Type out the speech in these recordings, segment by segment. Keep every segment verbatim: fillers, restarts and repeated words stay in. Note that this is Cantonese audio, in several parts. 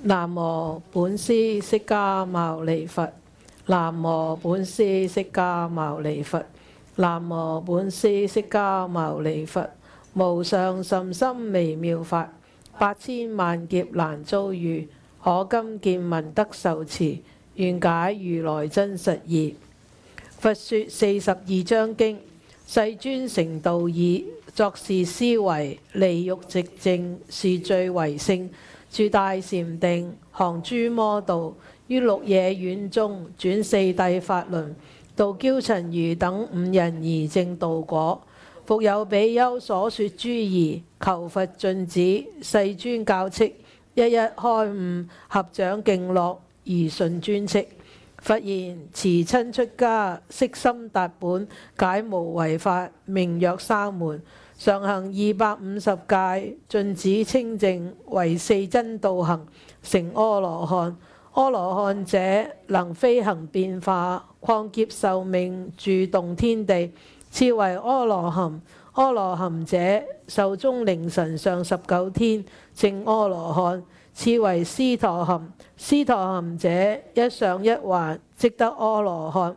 南無本師釋迦牟尼佛。南無本師釋迦牟尼佛。南無本師釋迦牟尼佛。無上甚深微妙法，百千萬劫難遭遇。可今見聞得受持，願解如來真實義。佛說四十二章經，世尊成道義，作是思維，離欲寂靜，是最為勝。住大禪定，降諸魔道，於鹿野苑中轉四諦法輪，度憍陳如等五人而證道果。復有比丘所說諸疑，求佛盡止，世尊教敕，一一開悟，合掌敬樂而順尊敕。佛言：持親出家，悉心達本，解無為法，名曰三門。常行二百五十戒，盡止清淨，為四真道行，成阿羅漢。阿羅漢者，能飛行變化，曠劫壽命，住動天地，次為阿羅漢。阿羅漢者，壽終凌晨上十九天，證阿羅漢。次為斯陀含。斯陀含者，一上一還，即得阿羅漢。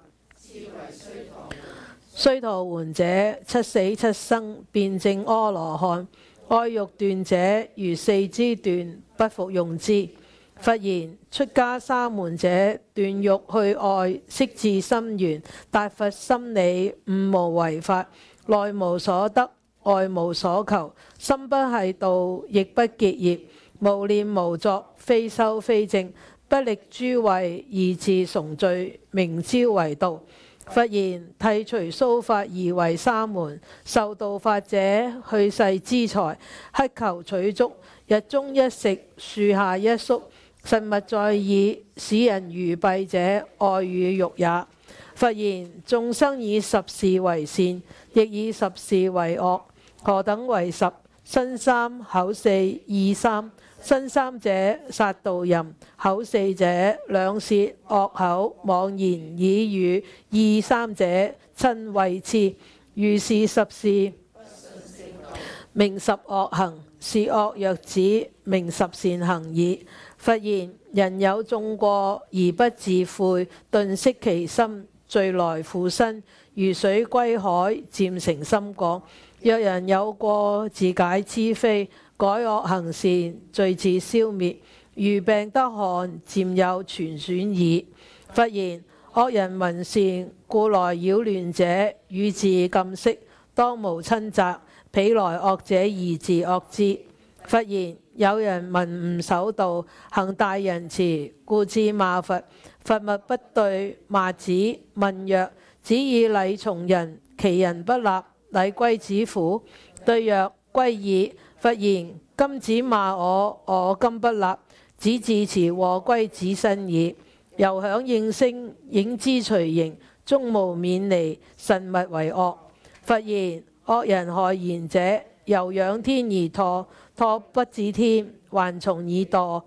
須陀洹者，七死七生，便證阿羅漢。愛欲斷者，如四肢斷，不復用之。佛言：出家三門者，斷欲去愛，悉至心源，達佛心理，悟無為法，內無所得，外無所求，心不繫道，亦不結業，無念無作，非修非證，不力諸位，而自崇罪，名招為道。佛言：剃除鬚髮而為三門。受道法者，去世資財，乞求取足，日中一食，樹下一宿，實物在耳，使人愚蔽者，愛語欲也。佛言：眾生以十事為善，亦以十事為惡。何等為十？身三，口四，意三。身三者，殺盜淫；口四者，兩舌惡口，妄言綺語；意三者，瞋恚痴。如是十事，名十惡行；是惡若止，名十善行矣。佛言：人有眾過而不自悔，頓息其心，罪來附身，如水歸海，漸成深廣。若人有過，自解知非，改惡行善，罪自消滅，如病得汗，漸有全損矣。佛言：惡人聞善，故來擾亂者，與自禁息，當無親責。彼來惡者而自惡之。佛言：有人聞悟守道，行大仁慈，故至罵佛。佛默不對，罵子，問曰：子以禮從人，其人不立，禮歸子乎？對曰：歸矣。佛言：今子罵我，我今不立，子自持禍歸子身矣。由響應聲，影之隨形，終無免離，慎勿為惡。佛言：惡人害賢者，由仰天而墮，墮不至天，還從已墮；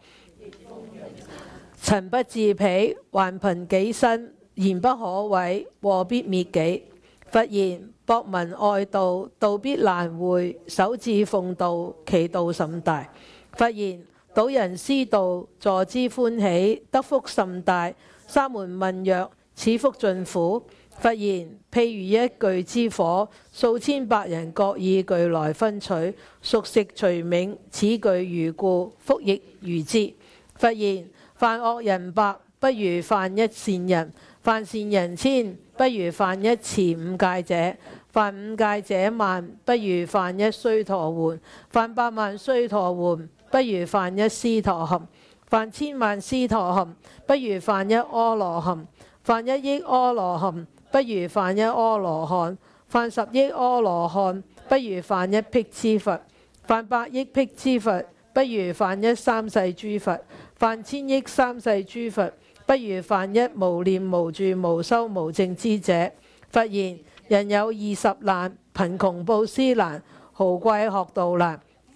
塵不至彼，還貧己身，言不可毀，禍必滅己。佛言：博聞愛道，道必難會；守志奉道，其道甚大。佛言：導人思道，助之歡喜，得福甚大。沙門問曰：此福盡乎？佛言：譬如一炬之火，數千百人各以炬來分取，熟食隨冥，此炬如故，福亦如之。佛言：犯惡人百，不如犯一善人；犯善人千，不如犯一持五戒者；犯五戒者萬，不如犯一須陀洹；犯百萬須陀洹，不如犯一斯陀含；犯千萬斯陀含，不如犯一阿羅漢；犯一億阿羅漢，不如犯一阿羅漢；犯十億阿羅漢，不如犯一辟支佛；犯百億辟支佛，不如犯一三世諸佛；犯千億三世諸佛，不如犯一無念無住無修無證之者。佛言：人有二十難，貧窮布施難，豪貴學道難，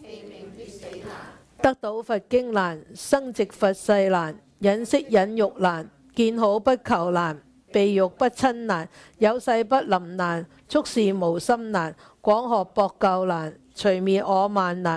得到佛經難，生殖佛世難，忍息忍辱難，見好不求難，避欲不瞋難，有世不臨難，速事無心難，廣學博究難，除滅我慢難，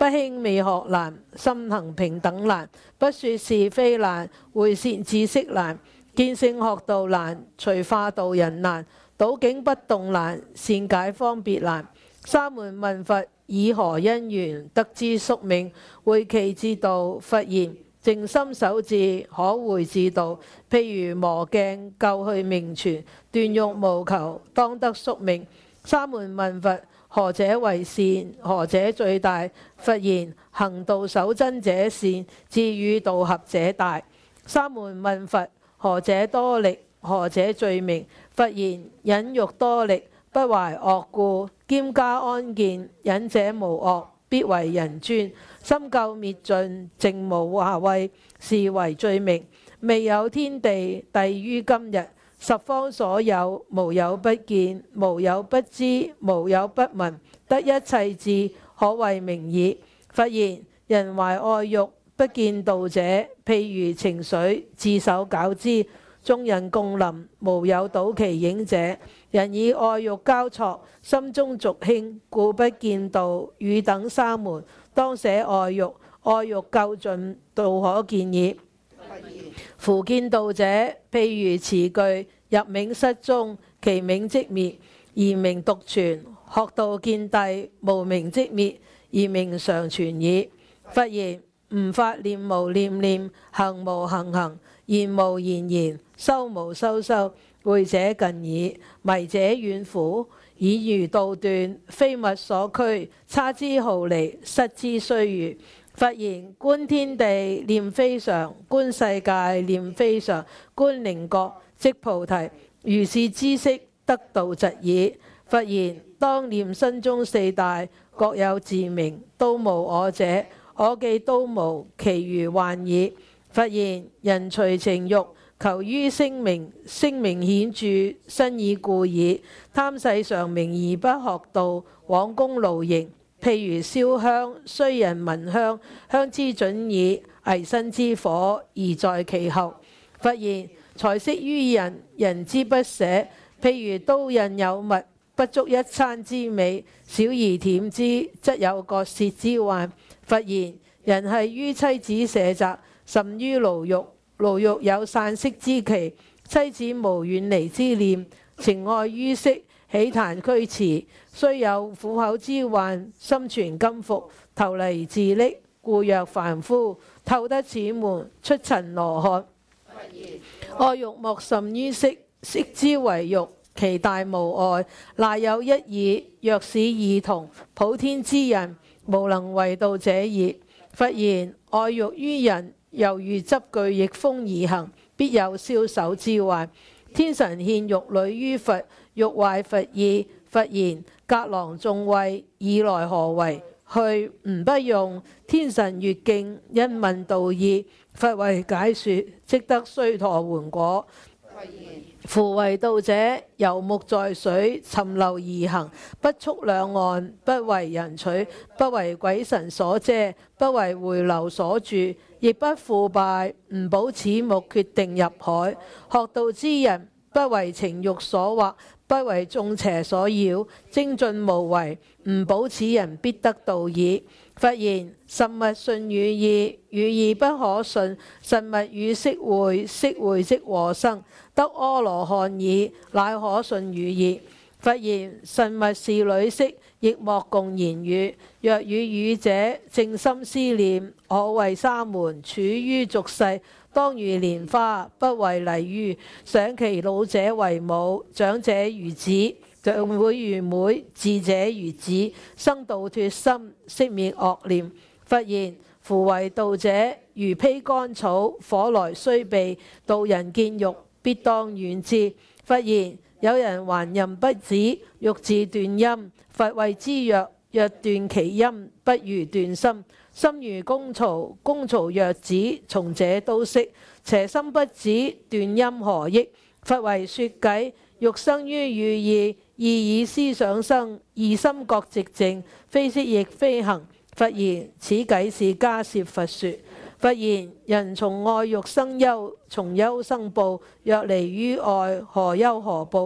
不興美學難，心行平等難。不說是非難，會善知識難。見性學道難，隨化度人難。倒境不動難，善解方別難。沙門問佛以何因緣得知宿命？會期至道，佛言靜心守志，可會至道。譬如磨鏡，救去命存，斷欲無求，當得宿命。沙門問佛何者為善？何者最大？佛言行道守真者善，智與道合者大。沙門問佛何者多力？何者最明？佛言忍辱多力，不懷惡故，兼加安見。忍者無惡，必為人尊。深究滅盡，淨無華畏，是為最明。未有天地，帝於今日。十方所有，無有不見，無有不知，無有不聞。得一切智，可謂明矣。佛言人懷愛欲，不見道者，譬如晴水，自手攪之。眾人共臨，無有倒其影者。人以愛欲交錯，心中濁興，故不見道。汝等沙門，當捨愛欲，愛欲究盡，道可見矣。夫見道者，譬如詞句，入冥室中，其冥即滅，而名獨存。學道見諦，無明即滅，而名常存矣。佛言吾法念無念念，行無行行，言無言言，修無修修。會者近矣，迷者遠乎？以如道斷，非物所拘，差之毫厘，失之須臾。佛言觀天地，念非常；觀世界，念非常；觀靈覺，即菩提。如是知識，得道疾矣。佛言當念身中四大，各有自名，都無我者。我既都無，其餘幻矣。佛言人隨情欲，求於聲名，聲名顯著，身已故矣。貪世上名而不學道，枉功勞形。譬如燒香，雖人聞香，香之準矣，危身之火，而在其後。佛言財色於人，人之不捨。譬如刀刃有物，不足一餐之美，小兒舔之，則有割舌之患。佛言人繫於妻子舍宅，甚於牢獄。牢獄有散息之期，妻子無遠離之念，情愛於色，起檀驅馳。雖有苦口之患，心存甘伏，投泥自溺，故曰凡夫。透得此門，出塵羅漢。愛欲莫甚於色，色之為欲，其大無礙，賴有一耳。若使耳同，普天之人，無能為道者也。佛言愛欲於人，猶如執巨逆風而行，必有消手之患。天神獻玉女於佛，欲壞佛意。佛言隔囊縱穢，以來何為？去吾不用。天神越敬，因問道義。佛為解說，即得須陀洹果。夫為道者，游木在水，沉流而行，不觸兩岸，不為人取，不為鬼神所遮，不為回流所住，亦不腐敗。吾保此木，決定入海。學道之人，不為情欲所惑，不為眾邪所擾，精進無為。吾保此人，必得道矣。佛言實物信語意，語意不可信。實物與色會，色會即和生，得阿羅漢矣，乃可信語意。佛言實物是女色，亦莫共言語。若與語者靜心思念，可謂沙門。處於俗世，當如蓮花，不為泥喻。賞其老者為母，長者如子，長輩如妹，智者如子。生度脱心，息滅惡念。佛言夫為道者，如披乾草，火來雖避，道人見欲，必當遠之。佛言有人還淫不止，欲自斷陰。佛謂之曰：若斷其陰，不如斷心。心如工曹，工曹若止，從者都息。邪心不止，斷陰何益？佛為說偈：欲生於語意，意以思想生，二心覺寂靜，非色亦非行。佛言此偈是迦葉佛說。佛言人從愛欲生憂，從憂生怖。若離於愛，何憂何怖？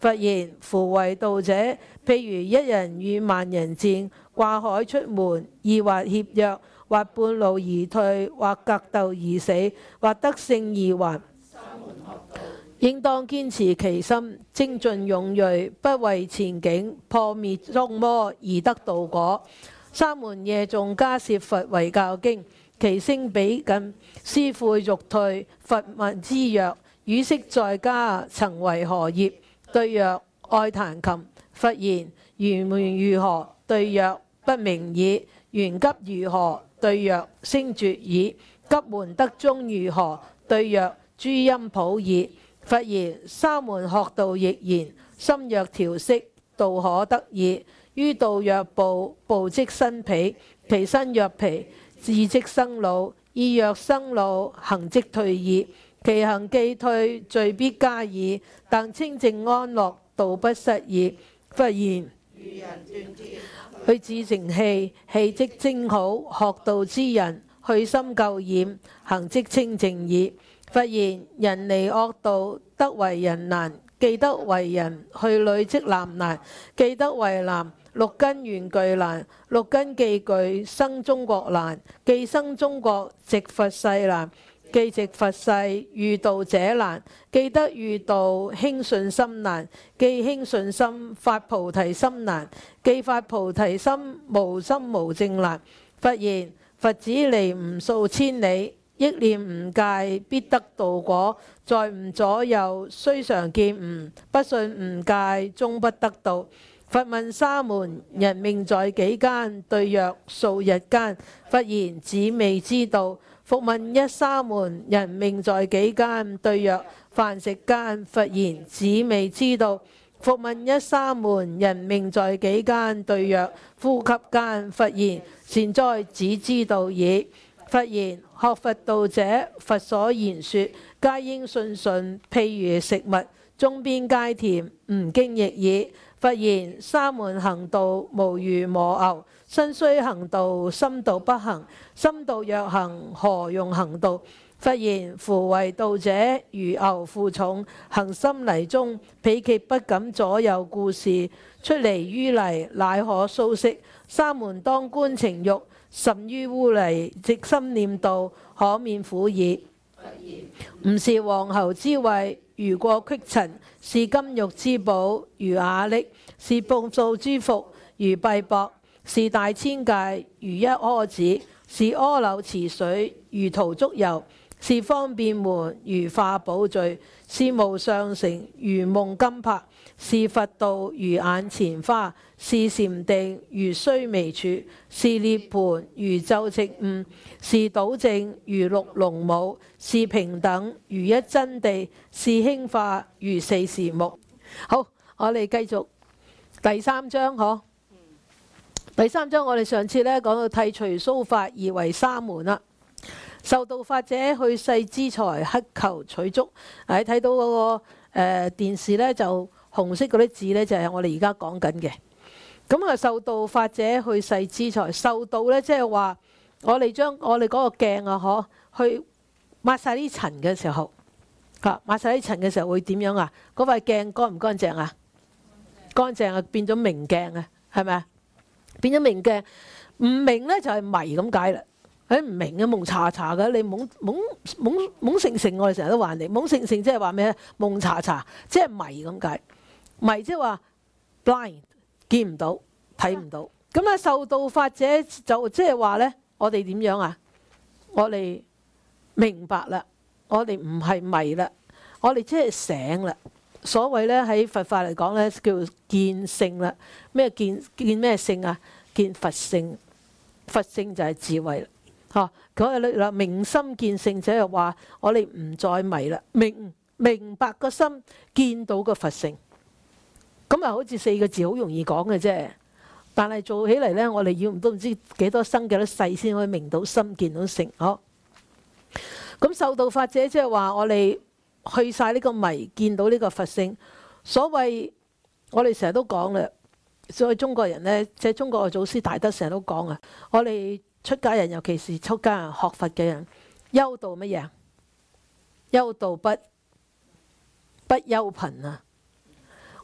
佛言：夫為道者，譬如一人與萬人戰，跨海出門，二或協約，或半路而退，或格鬥而死，或得勝而還。應當堅持其心，精進勇銳，不為前景，破滅眾魔而得道果。沙門夜誦迦葉佛遺教經，其聲彼近，師父欲退，佛問之曰：汝昔在家曾為何業？對曰：愛彈琴。佛言：緣門如何？對曰：不明矣。緣急如何？對曰：聲絕矣。急門得中如何？對曰：諸音譜矣。佛言：沙門學道亦然，心若調息，道可得矣。於道若步，步即生彼；其身若皮，意即生老。意若生老，行即退矣。其行既退，罪必加矣。但清淨安樂，道不失矣。佛言：愚人斷鐵，去自成器，器即精好。學道之人，去心垢染，行即清淨矣。佛言：人離惡道，得為人難。既得為人，去女即男難。既得為男，六根緣具難。六根既具，生中國難。既生中國，值佛世難。既值佛世，遇道者難。既得遇道，興信心難。既興信心，發菩提心難。既發菩提心，無心無證難。佛言：佛子離吾數千里，憶念吾戒，必得道果。在吾左右，雖常見吾，不信吾戒，終不得道。佛問沙門：人命在幾間？對曰：數日間。佛言：子未知道。復問一沙門：人命在幾間？對曰：飯食間。佛言：子未知道。復問一沙門：人命在幾間？對曰：呼吸間。佛言：善哉，子知道矣。佛言：學佛道者，佛所言說，皆應信順，譬如食物，中邊皆甜，吾經亦爾。佛言：沙門行道，無如磨牛，身須行道，心道不行。心道若行，何用行道？佛言：夫為道者，如牛負重，行深泥中，彼極不敢左右顧視。出離於泥，乃可蘇息。沙門當觀情欲，甚於污泥，直心念道，可免苦矣。吾是黃喉之慧，如過隙塵；是金玉之寶，如瓦礫；是布數之服，如敝帛；是大千界，如一柯子；是阿耨池水，如塗足油；是方便門，如化寶聚；是無上城，如夢金柏；是佛道，如眼前花；是禪定，如須彌柱；是涅盤，如晝夕悟；是倒正，如六龍舞；是平等，如一真地；是興化，如四時木。好，我哋繼續第三章嗬。第三章我哋上次咧講到剃除鬚髮而為沙門啦。受道法者去世資財，乞求取足。你睇到嗰、那個誒、呃、電視咧，就紅色嗰啲字咧，就係、是、我哋而家講緊嘅。咁啊，受道法者去世資財，受道咧即係話我哋將我哋嗰個鏡啊，嗬，去抹晒啲塵嘅時候，嚇抹晒啲塵嘅時候會點樣啊？嗰塊鏡乾唔乾淨啊？乾淨啊，變咗明鏡啊，係咪啊？變咗明鏡，唔明咧就係迷咁解啦。誒唔明嘅蒙查查嘅，你懵懵懵懵成成，我哋成日都話你懵成成，即係話咩咧？蒙查查，即係迷咁解。迷即係話 blind， 見唔到，睇唔到。咁啊，受道法者就即係話咧，我哋點樣啊？我哋明白啦，我哋唔係迷啦，我哋即係醒啦。所謂咧喺佛法嚟講咧，叫見性啦。咩見見咩性啊？見佛性，佛性就係智慧啦。嚇，嗰日啦，明心見性，即係話我哋唔再迷啦，明明白個心，見到個佛性。咁啊，好似四個字好容易講嘅啫，但係做起嚟咧，我哋要唔都唔知幾多生幾多世先可以明到心，見到性。嗬，咁受道法者即係話我哋去晒呢個迷，見到呢個佛性。所謂我哋成日都講啦，所以中國人呢，即係中國嘅祖師大德成日都講啊，我哋出家人，尤其是出家人學佛嘅人，憂度乜嘢？憂度不不憂貧啊！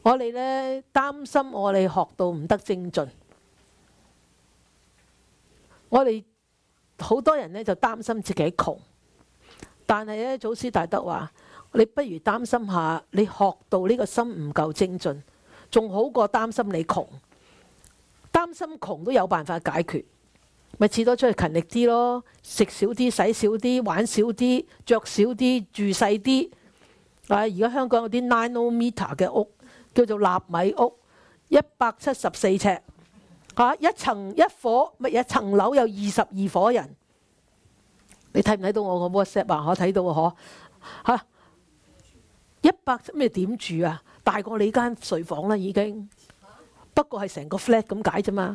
我哋咧擔心我哋學到唔得精進。我哋好多人咧就擔心自己窮，但係咧祖師大德話：你不如擔心下你學到呢個心唔夠精進，仲好過擔心你窮。擔心窮都有辦法解決，咪似多出去勤力啲咯，食少啲、使少啲、玩少啲、着少啲、住細啲。啊！而家香港有啲 nine meter 嘅屋，叫做納米屋，一百七十四尺，嚇、啊、一層一伙，咪一層樓有二十二伙人。你睇唔睇到我個 WhatsApp 啊？我睇到啊，嗬嚇一百咩點住啊？大過你間睡房啦已經，不過係成個 flat 咁解啫嘛。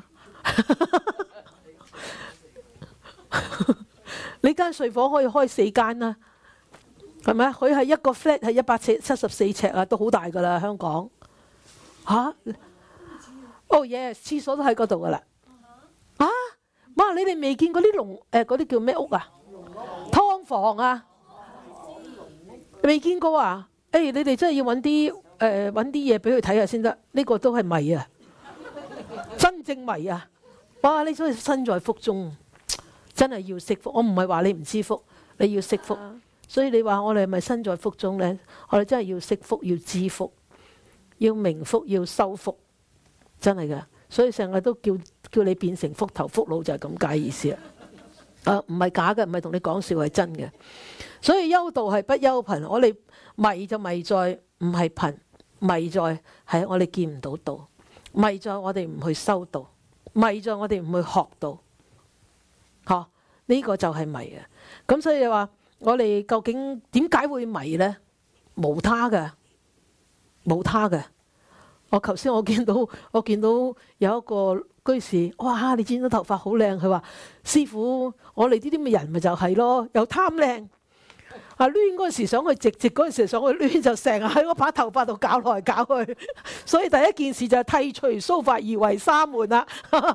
你間睡房可以開四間啦。係咪？佢係一個 flat 係一百七十四尺啊，都好大噶啦，香港嚇。哦耶，廁所都喺嗰度噶啦。啊，哇！你哋未見過啲籠誒嗰啲叫咩屋啊？劏房啊？未見過啊？誒、哎，你哋真係要揾啲誒揾啲嘢俾佢睇下先得。呢、這個都係迷啊，真正迷啊！哇！你真係身在福中，真係要惜福。我唔係話你唔知福，你要惜福。所以你話我哋係咪身在福中呢？我哋真係要惜福，要知福，要明福，要修福，真係㗎。所以成日都叫叫你變成福頭福腦，就係咁解意思啊！啊，唔係假嘅，唔係同你講笑，係真嘅。所以憂道係不憂貧，我哋迷就迷在唔係貧，迷在係我哋見唔到道，迷在我哋唔去修道，迷在我哋唔去學道。嚇、啊，呢、這個就係迷啊！咁所以你話。我哋究竟點解會迷呢？無他嘅，無他嘅。我頭先我見到我見到有一個居士，哇！你剪咗頭髮好靚，佢話師傅，我哋呢啲咁嘅人咪就係咯，又貪靚。啊，攣嗰陣時想去直，直嗰陣時想去攣，就成日喺嗰把頭髮度搞來搞去。所以第一件事就係剃除鬚髮而為沙門啦。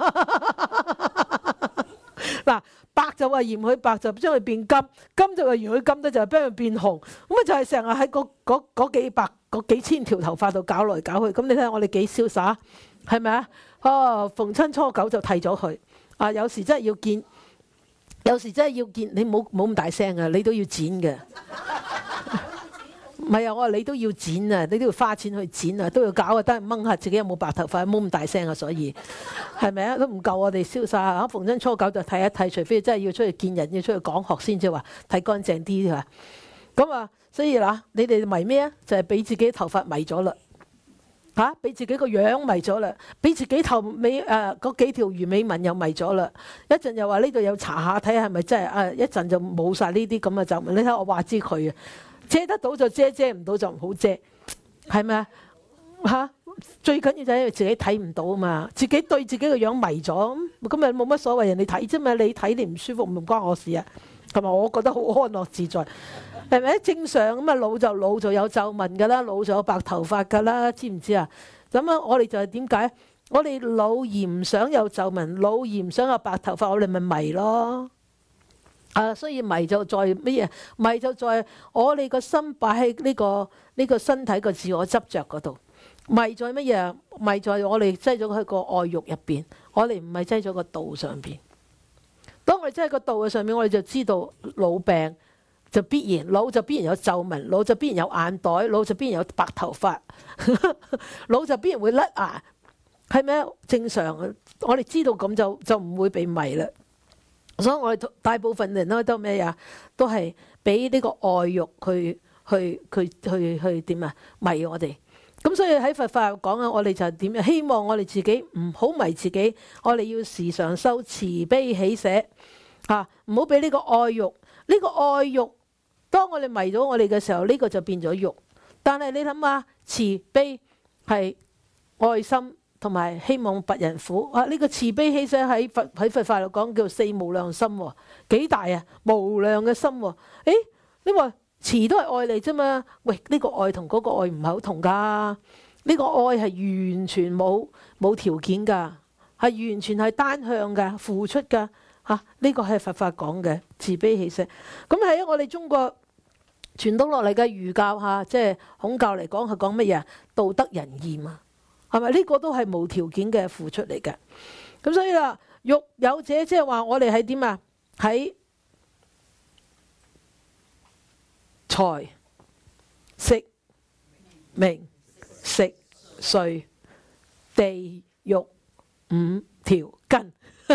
嗱。白就話嫌佢白，就將佢變金；金就話嫌佢金，咧就係將佢變紅。咁啊就係成日喺嗰嗰嗰幾百嗰幾千條頭髮度搞來搞去。咁你睇下我哋幾瀟灑，係咪啊？哦，逢親初九就剃咗佢。啊，有時真係要見，有時真係要見。你冇冇咁大聲啊！你都要剪嘅。唔係啊！我話你都要剪啊，你都要花錢去剪啊，都要搞啊，得掹下自己有冇白頭髮，冇咁大聲啊，所以係咪啊？都唔夠我哋瀟灑啊！逢親初九就剃一剃，除非真係要出去見人，要出去講學先至話剃乾淨啲啊。咁啊，所以嗱，你哋迷咩啊？就係、是、俾自己頭髮迷咗啦，嚇、啊！俾自己個樣迷咗啦，俾自己頭尾誒嗰、呃、幾條魚尾紋又迷咗啦。一陣又話呢度有查下睇下係咪真係啊？一陣就冇晒呢啲咁嘅皺紋。你睇我話知佢啊！遮得到就遮，遮唔到就唔好遮，係咪啊？嚇！最緊要就係因為自己睇唔到啊嘛，自己對自己個樣迷咗，咁咪冇乜所謂，人哋睇啫嘛，你睇你唔舒服唔關我事啊，同埋我覺得好安樂自在，係咪？正常咁啊，老就老就有皺紋噶啦，老就有白頭髮噶啦，知唔知啊？咁啊，我哋就係點解？我哋老而唔想有皺紋，老而唔想有白頭髮，我哋咪迷咯。啊，所以迷就在乜嘢？迷就在我哋個心擺喺呢個呢個身體個自我執着嗰度。迷在乜嘢？迷在我哋擠咗喺個愛欲入邊，我哋唔係擠咗個道上邊。當我哋擠喺個道嘅上面，我哋就知道老病就必然老就必然有皺紋，老就必然有眼袋，老就必然有白頭髮，老就必然會甩牙，係咪？正常，我哋知道咁就就唔會被迷啦。所以我哋大部分人咧都咩呀？都係俾呢個愛欲去去去去去點啊迷我哋。咁所以喺佛法講啊，我哋就係點樣？希望我哋自己唔好迷自己，我哋要時常修慈悲喜捨嚇，唔好俾呢個愛欲。呢個愛欲，當我哋迷咗我哋嘅時候，呢個就變咗欲。但係你諗下，慈悲係愛心。同埋希望拔人苦啊！呢、這個慈悲喜捨喺佛喺佛法度講叫四無量心喎，幾大啊？無量嘅心喎。誒，你話慈都係愛嚟啫嘛？喂，呢、這個愛同嗰個愛唔係好同㗎。呢、這個愛係完全冇冇條件㗎，係完全係單向㗎，付出㗎嚇。呢、這個係佛法講嘅慈悲喜捨。咁喺我哋中國傳統落嚟嘅儒教嚇，即係孔教嚟講係講乜嘢？道德仁義嘛，係咪？呢個都係無條件嘅付出嚟嘅。咁所以啦，欲有者即係話我哋喺點啊？喺財、色、名、食、睡、地、欲五條根。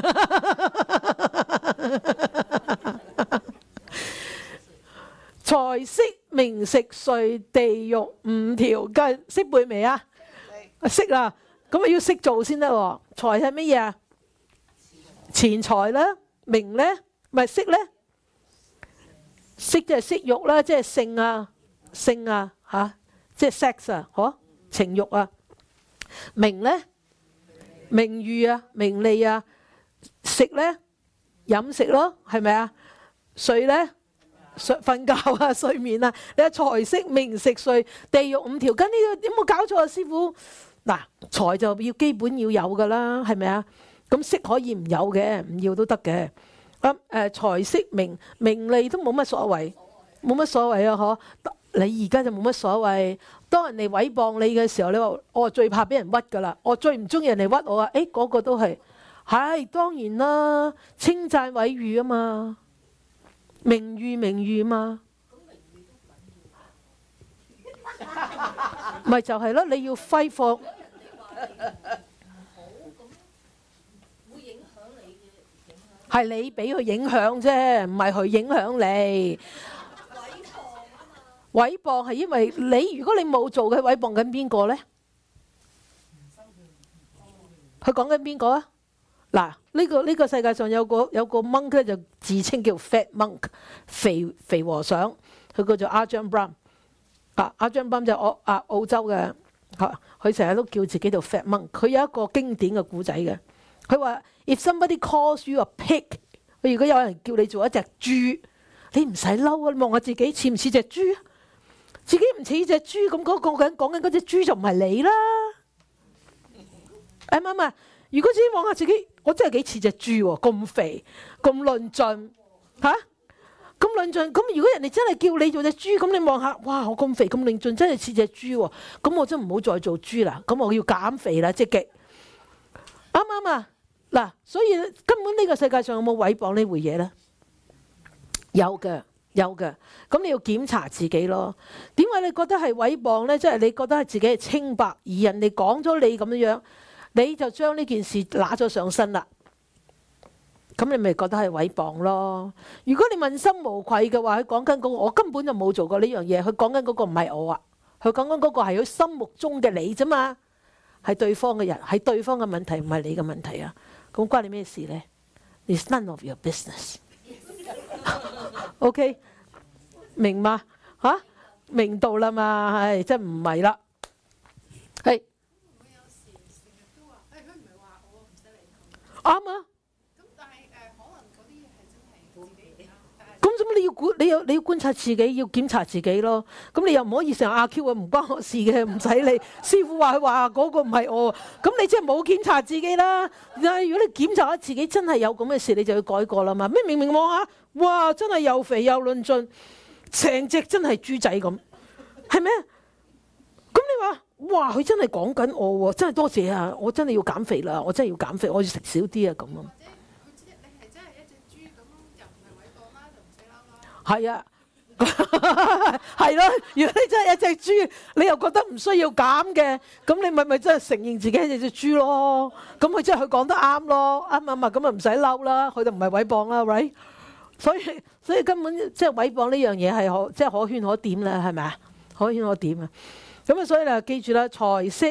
財色名食睡地獄五條根，識背未啊？識啦，咁啊要識做先得喎。財係乜嘢啊？錢財啦，名咧咪色咧，色即係色欲啦，即係性啊，性啊吓，即係 sex 啊，嗬，情欲啊。名咧，名譽啊，名利啊。食咧，飲食咯，係咪啊？睡咧，睡瞓覺啊，睡眠啊。你話財色名食睡地獄五條根，呢個有冇搞錯啊？師傅，嗱，財就要基本要有噶啦，係咪啊？咁色可以唔有嘅，唔要都得嘅。咁誒，財色名名利都冇乜所謂，冇乜所謂啊！嗬，你而家就冇乜所謂。當人哋毀謗你嘅時候，你話我最怕俾人屈噶啦，我最唔中意人哋屈我啊！誒，嗰個都係。係當然啦，稱讚毀譽啊嘛，名譽名譽嘛，咪就係咯，你要揮霍，係你俾佢影響啫，唔係佢影響你。毀謗係因為你，如果你冇做嘅，毀謗緊邊個咧？佢講緊邊個啊？嗱，呢個呢個世界上有個有個 monk 咧，就自稱叫 fat monk， 肥肥和尚，佢叫做阿張 Brahm。啊，阿張 Brahm 就澳啊澳洲嘅，嚇，佢成日都叫自己做 fat monk。佢有一個經典嘅故仔嘅，佢話 If somebody calls you a pig， 如果有人叫你做一隻豬，你唔使嬲啊，你望下自己似唔似隻豬啊？自己唔似隻豬，咁嗰個人講緊嗰隻豬就唔係你啦。啱唔啱啊？如果自己望下自己，我真係幾似隻豬喎，咁肥，咁論盡，嚇，咁論盡。咁如果人哋真係叫你做隻豬，咁你望下，哇，我咁肥咁論盡，真係似隻豬喎。咁我真唔好再做豬啦，咁我要減肥啦，積極。啱唔啱啊？嗱，所以根本呢個世界上有冇毀謗呢回嘢咧？有嘅，有嘅。咁你要檢查自己咯。點解你覺得係毀謗咧？即係你覺得係自己係清白，而人哋講咗你咁樣樣。你就將呢件事揦咗上身啦，咁你咪覺得係毀謗咯？如果你問心無愧嘅話，佢講緊嗰個我根本就冇做過呢樣嘢，佢講緊嗰個唔係我啊，佢講緊嗰個係佢心目中嘅你啫嘛，係對方嘅人，係對方嘅問題，唔係你嘅問題啊，咁關你咩事咧？ It's none of your business。 OK， 明嘛？嚇，明道啦嘛，係即係唔係啦？係。啱啊！咁但係誒，可能嗰啲嘢係真係自己啱。咁咁你要觀，你要你要觀察自己，要檢查自己咯。咁你又唔可以成日阿 Q 啊，唔關我事嘅，唔使理。師傅話佢話嗰個唔係我，咁你即係冇檢查自己啦。但係如果你檢查下自己真係有咁嘅事，你就要改過啦嘛。咩明明望下，哇！真係又肥又論盡，成隻真係豬仔咁，係咩？咁你話？哇！佢真係講緊我喎，真係多謝啊！我真係要減肥啦，我真係要減肥，我要食少啲啊咁啊！或者你係真係一隻豬咁，又唔係毀謗啦，就唔使嬲啦。係啊，係咯。如果你真係一隻豬，你又覺得唔需要減嘅，咁你咪咪真係承認自己係隻豬咯。咁佢真係佢講得啱咯，啱啊嘛，咁啊唔使嬲啦，佢就唔係毀謗啦 ，right？ 所以所以根本即係毀謗呢樣嘢係可即係可圈可點啦，係咪啊？可圈可點啊！咁啊，所以咧，記住啦，財色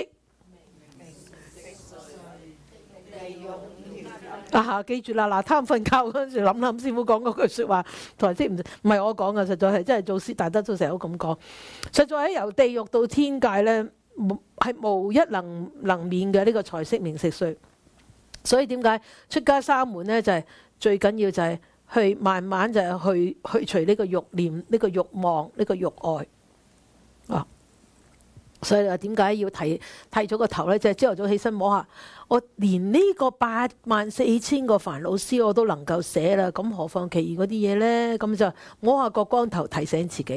啊，記住啦，嗱，貪瞓覺嗰陣時諗諗師傅講嗰句説話，財色唔唔係我講嘅，實在係真係做師大德都成日都咁講。實在喺由地獄到天界咧，係無一能能免嘅呢個財色名食睡。所以點解出家三門咧，就係最緊要就係去慢慢就係去去除呢個慾念、呢個慾望、呢個慾愛啊。所以話點解要剃剃咗個頭咧？就係朝頭早起身摸下，我連呢個八萬四千個煩惱絲我都能夠寫啦，咁何況其餘嗰啲嘢咧？咁就摸下個光頭提醒自己，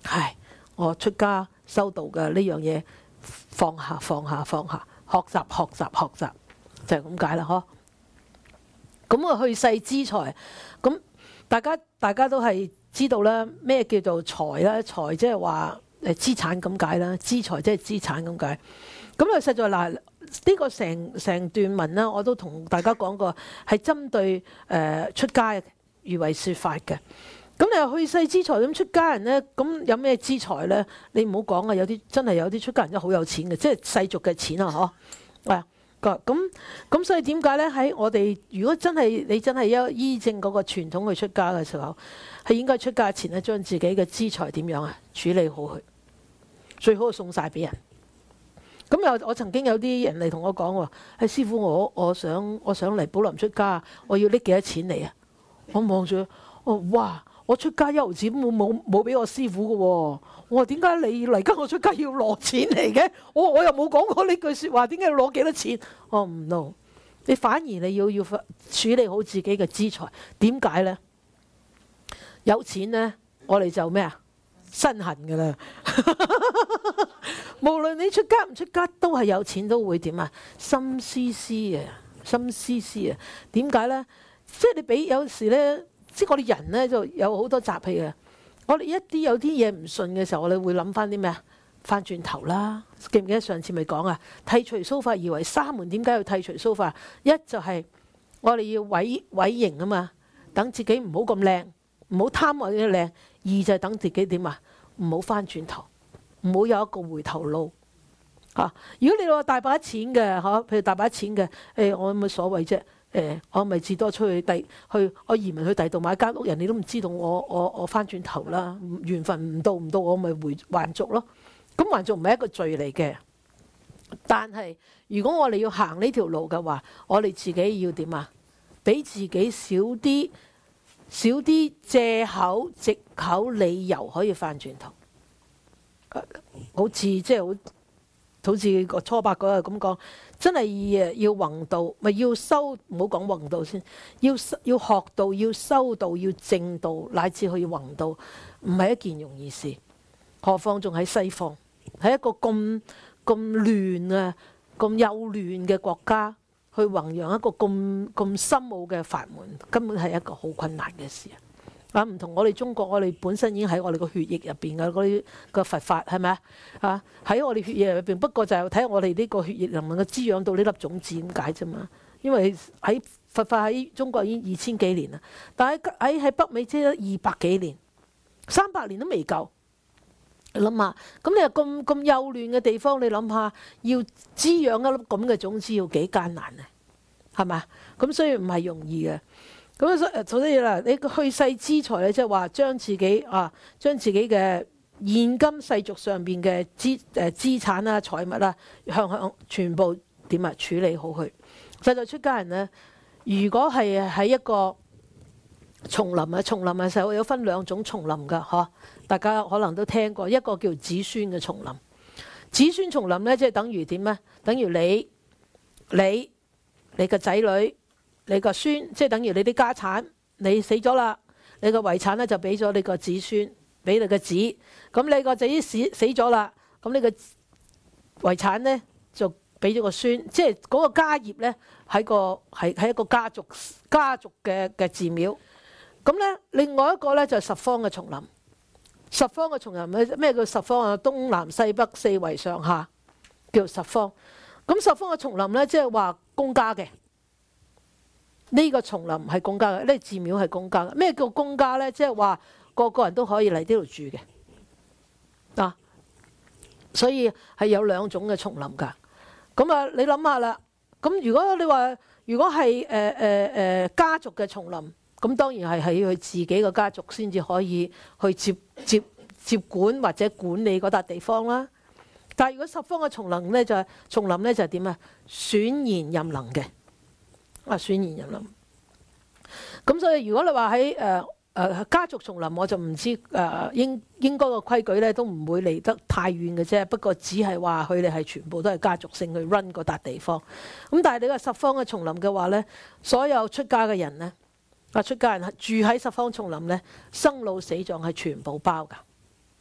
唉，我出家修道嘅呢樣嘢，放下放下放下，學習學習學習，就係咁解啦，嗬。咁啊，去世之財，咁大家大家都係知道啦，咩叫做財啦？財即係話誒資產咁解啦，資財即係資產咁解。咁啊，實在嗱，呢個成成段文啦，我都同大家講過，係針對誒、呃、出家如為說法嘅。咁你話去世之財咁出家人咧，咁有咩資財咧？你唔好講啊，有啲真係有啲出家人真係好有錢嘅，即係世俗嘅錢啊，嗬。啊，咁咁所以點解咧？喺我哋如果真係你真係有依正嗰個傳統去出家嘅時候，係應該出家前咧，將自己嘅資財點樣啊處理好佢，最好送晒俾人。咁又我曾經有啲人嚟同我講喎，係師傅，我我想我想嚟寶林出家，我要拎幾多錢嚟啊？我望住，我話哇！我出家一毫錢冇冇冇俾我師傅嘅喎，我話點解你嚟跟我出家要攞錢嚟嘅？我我又冇講過呢句説話，點解要攞幾多錢？我唔 no， 你反而你要要處理好自己嘅資財。點解呢？有錢呢，我哋就咩啊？身痕㗎啦。無論你出家唔出家，都係有錢都會點啊？心思思啊，心思思啊。點解呢？即係你俾有時呢。即係我哋人咧就有好多習氣嘅，我哋一啲有啲嘢唔順嘅時候，我哋會諗翻啲咩啊？翻轉頭啦！記唔記得上次咪講啊？剃除鬚髮而為沙門，點解要剃除鬚髮？一就係我哋要毀毀形啊嘛，等自己唔好咁靚，唔好貪我啲靚。二就係等自己點啊？唔好翻轉頭，唔好有一個回頭路嚇、啊。如果你話大把錢嘅嚇，譬如大把錢嘅，誒、哎、我有乜所謂啫？誒、欸，我咪至多出去第去，我移民去第度買間屋，人哋都唔知道我我我翻轉頭啦，緣分唔到唔到，我咪回還俗咯。咁還俗唔係一個罪嚟嘅，但係如果我哋要行呢條路嘅話，我哋自己要點啊？俾自己少啲少啲藉口、藉口、理由可以翻轉頭，好似即係好。好似個初八嗰日咁講，真係要弘道，咪要修，唔好講弘道先，要要學道，要修道，要正道，乃至去弘道，唔係一件容易事。何況仲喺西方，喺一個咁咁亂啊、咁幼亂嘅國家，去弘揚一個咁咁深奧嘅法門，根本係一個好困難嘅事啊！啊，唔同我哋中國，我哋本身已經喺我哋個血液入邊嘅嗰啲個佛法係咪啊？啊，喺我哋血液入邊，不過就係睇下我哋呢個血液能唔能夠滋養到呢粒種子咁解啫嘛。因為喺佛法喺中國已經二千幾年啦，但係喺喺北美即係二百幾年，三百年都未夠。你諗下，咁你又咁咁幼嫩嘅地方，你諗下要滋養一粒咁嘅種子要幾艱難啊？係咪？咁所以唔係容易嘅。咁所所以啦，你去世之財咧，即係話將自己啊，將自己嘅現今世俗上邊嘅資誒資產啊、財物啊，向向全部點啊處理好佢。實在出家人咧，如果係喺一個叢林啊，叢林嘅時候有分兩種叢林㗎，嗬，大家可能都聽過，一個叫子孫嘅叢林。子孫叢林咧，即係等於點咧？等於你、你、你個仔女。你個孫即係等於你啲家產，你死咗啦，你個遺產咧就俾咗你個子孫，俾你個子。咁你個仔死死咗啦，咁你個遺產咧就俾咗個孫，即係嗰個家業咧喺個係喺一個家族家族嘅嘅寺廟。咁咧另外一個咧就係十方嘅叢林，十方嘅叢林咩咩叫十方啊？東南西北四圍上下叫十方。咁十方嘅叢林咧即係話公家嘅。呢個叢林係公家嘅，呢個寺廟係公家嘅。咩叫公家呢？即係話個個人都可以嚟呢度住嘅啊，所以係有兩種嘅叢林㗎。咁啊，你諗下啦。咁如果你話如果係誒誒誒家族嘅叢林，咁當然係喺佢自己嘅家族先至可以去接接接管或者管理嗰笪地方啦。但係如果十方嘅叢林呢，就係叢林呢，就係點啊？選賢任能嘅。啊，選賢任能，咁所以如果你話喺誒誒家族叢林，我就唔知誒、呃、應應該個規矩咧都唔會離得太遠嘅啫。不過只係話佢哋係全部都係家族性去 run 嗰笪地方。咁但係你話十方嘅叢林嘅話咧，所有出家嘅人咧，啊出家人住喺十方叢林咧，生老死葬係全部包㗎。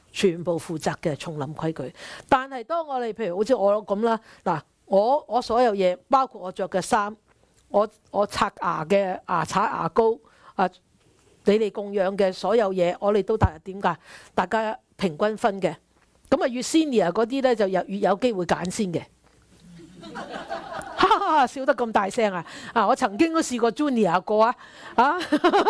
全部負責嘅叢林規矩。但係當我哋譬如好似我咁啦，嗱，我我所有嘢，包括我着嘅衫，我我刷牙嘅牙刷牙膏啊，你哋供養嘅所有嘢，我哋都大點解？大家平均分嘅。咁啊，越 senior 嗰啲咧就有越有機會揀先嘅。哈哈，笑得咁大聲啊！啊，我曾經都試過 junior 過啊，啊！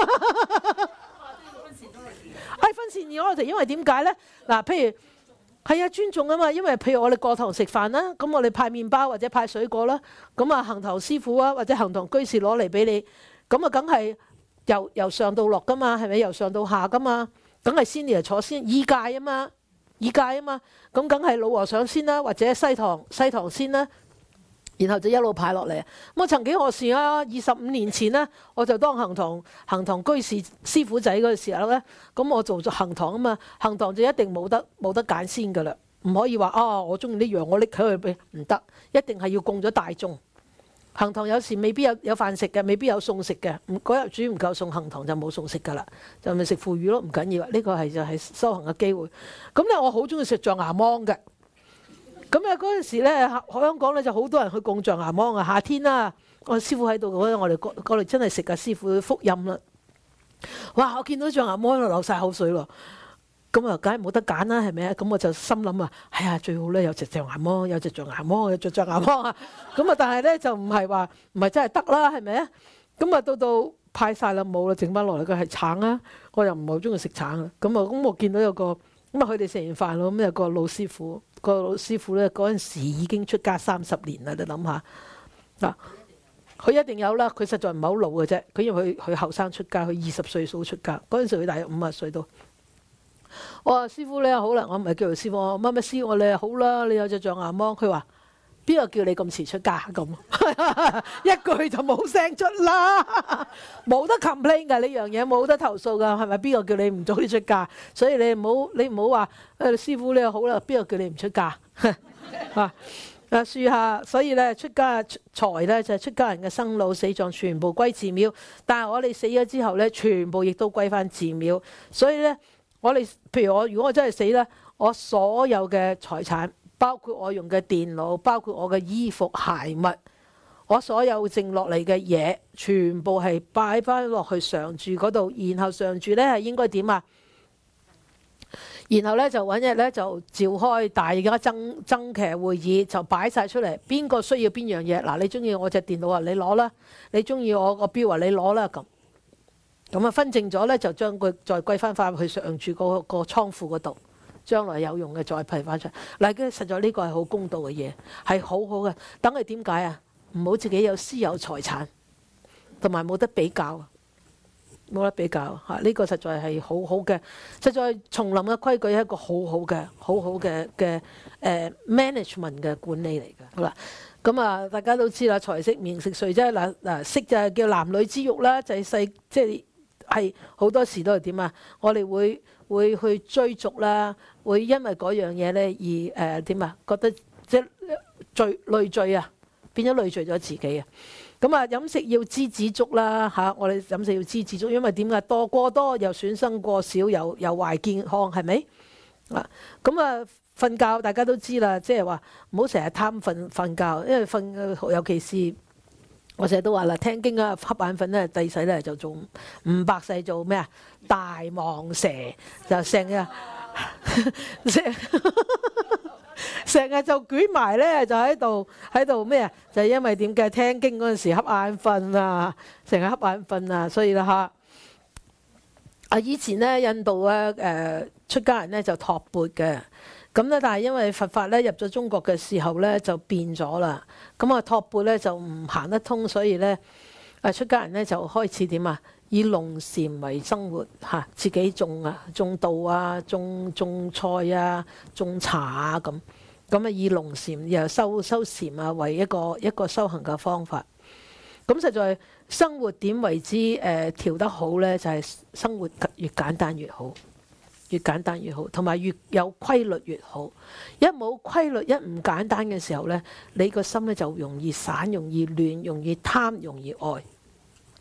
哎，分善義我哋因為點解咧？嗱，譬如係啊，尊重啊嘛，因為譬如我哋過堂食飯啦，咁我哋派麵包或者派水果啦，咁啊行堂師傅啊或者行堂居士攞嚟俾你，咁啊梗係由由上到落噶嘛，係咪由上到下噶嘛？梗係先嚟坐先，二屆啊嘛，二屆啊嘛，咁梗係老和尚先啦，或者西堂西堂先啦。然後就一路派落嚟。咁我曾幾何時啊，二十五年前呢，我就當行堂行堂居士師傅仔嗰個時候咧，咁我做咗行堂啊嘛，行堂就一定冇得冇得揀先噶啦，唔可以話啊我中意呢樣我拎佢去俾，唔得，一定係要供咗大眾。行堂有時未必有有飯食嘅，未必有餸食嘅，嗰日煮唔夠餸，行堂就冇餸食噶啦，就咪食腐乳咯，唔緊要，呢個係就係修行嘅機會。咁咧我好中意食象牙芒嘅。咁啊嗰陣時咧，香港咧就好多人去供象牙芒啊！夏天啦，我師傅喺度嗰陣，我哋過過嚟真係食啊師傅福音啦！哇！我見到象牙芒就流晒口水咯。咁啊，梗係冇得揀啦，係咪啊？咁我就心諗啊，哎呀，最好咧有隻象牙芒，有隻象牙芒，有隻象牙芒啊！咁啊，但係咧就唔係話唔係真係得啦，係咪啊？咁啊，到到派晒啦，冇啦，剩翻落嚟嘅係橙啊！我又唔係好中意食橙啊！咁啊，咁我見到有個咁啊，佢哋食完飯咯，咁有個老師傅。個老師傅咧嗰陣時已經出家三十年啦，你諗下嗱，佢一定有啦。佢實在唔係好老嘅啫，佢因為佢佢後生出家，佢二十歲數出家嗰陣時，佢大約五十歲到。我話師傅你好啦，我唔係叫做師傅，我乜乜師我你好啦，你有隻象牙芒。佢話邊個叫你咁遲出家咁？一句就冇聲出啦，冇得 complain 㗎，呢樣嘢冇得投訴㗎，係咪？邊個叫你唔早啲出家？所以你唔好你唔好話誒師傅你好啦，邊個叫你唔出家？啊啊樹下，所以咧出家財咧就係出家人嘅生老死葬全部歸寺廟，但係我哋死咗之後咧，全部亦都歸翻寺廟。所以咧，我哋譬如我如果我真係死咧，我所有嘅財產。包括我用嘅電腦，包括我嘅衣服鞋襪，我所有剩落嚟嘅嘢，全部係擺翻落去常住嗰度。然後常住咧係應該點啊？然後咧就揾日咧就召開大家增增期會議，就擺晒出嚟。邊個需要邊樣嘢？嗱，你中意我隻電腦啊，你攞啦；你中意我個錶啊，你攞啦。咁咁啊，分剩咗咧就將佢再歸翻翻去常住嗰個倉庫嗰度。將來有用嘅再批翻出嚟。嗱，嘅實在呢個係好公道嘅嘢，係好好嘅。等係點解啊？唔好自己有私有財產，同埋冇得比較，冇得比較嚇。呢個實在係好好嘅。實在叢林嘅規矩係一個好好嘅、好好嘅嘅誒 management 嘅管理嚟嘅。好啦，咁啊，大家都知啦，財色名食睡啫。嗱嗱，色就係叫男女之欲啦，就係細即係係好多時都係點啊？我哋會會去追逐啦。會因為嗰樣嘢咧而誒點啊？覺得即係罪累贅啊，變咗累贅咗自己啊！咁啊，飲食要知止足啦嚇，我哋飲食要知止足，因為點解多過多又損生，過少又又壞健康，係咪啊？咁啊，瞓覺大家都知啦，即係話唔好成日貪瞓瞓覺，因為瞓尤其是我成日都話啦，聽經啊，瞌眼瞓咧，第世咧就做五百世做咩啊？大蟒蛇就成日。成成日就捲埋咧，就喺度喺度咩啊？就係因為點解聽經嗰陣時瞌眼瞓啊，成日瞌眼瞓啊，所以啦嚇。啊，以前咧印度咧誒出家人咧就托缽嘅，咁咧但係因為佛法咧入咗中國嘅時候咧就變咗啦，咁啊托缽咧就唔行得通，所以咧啊出家人咧就開始點啊？以農禪為生活嚇，自己種啊，種稻啊，種種菜啊，種茶啊咁，咁啊以農禪又修修禪啊為一個一個修行嘅方法。咁實在生活點為之誒、呃、調得好咧，就係、是、生活越簡單越好，越簡單越好，同埋越有規律越好。一冇規律，一唔簡單嘅時候咧，你個心咧就容易散，容易亂，容易貪，容易愛。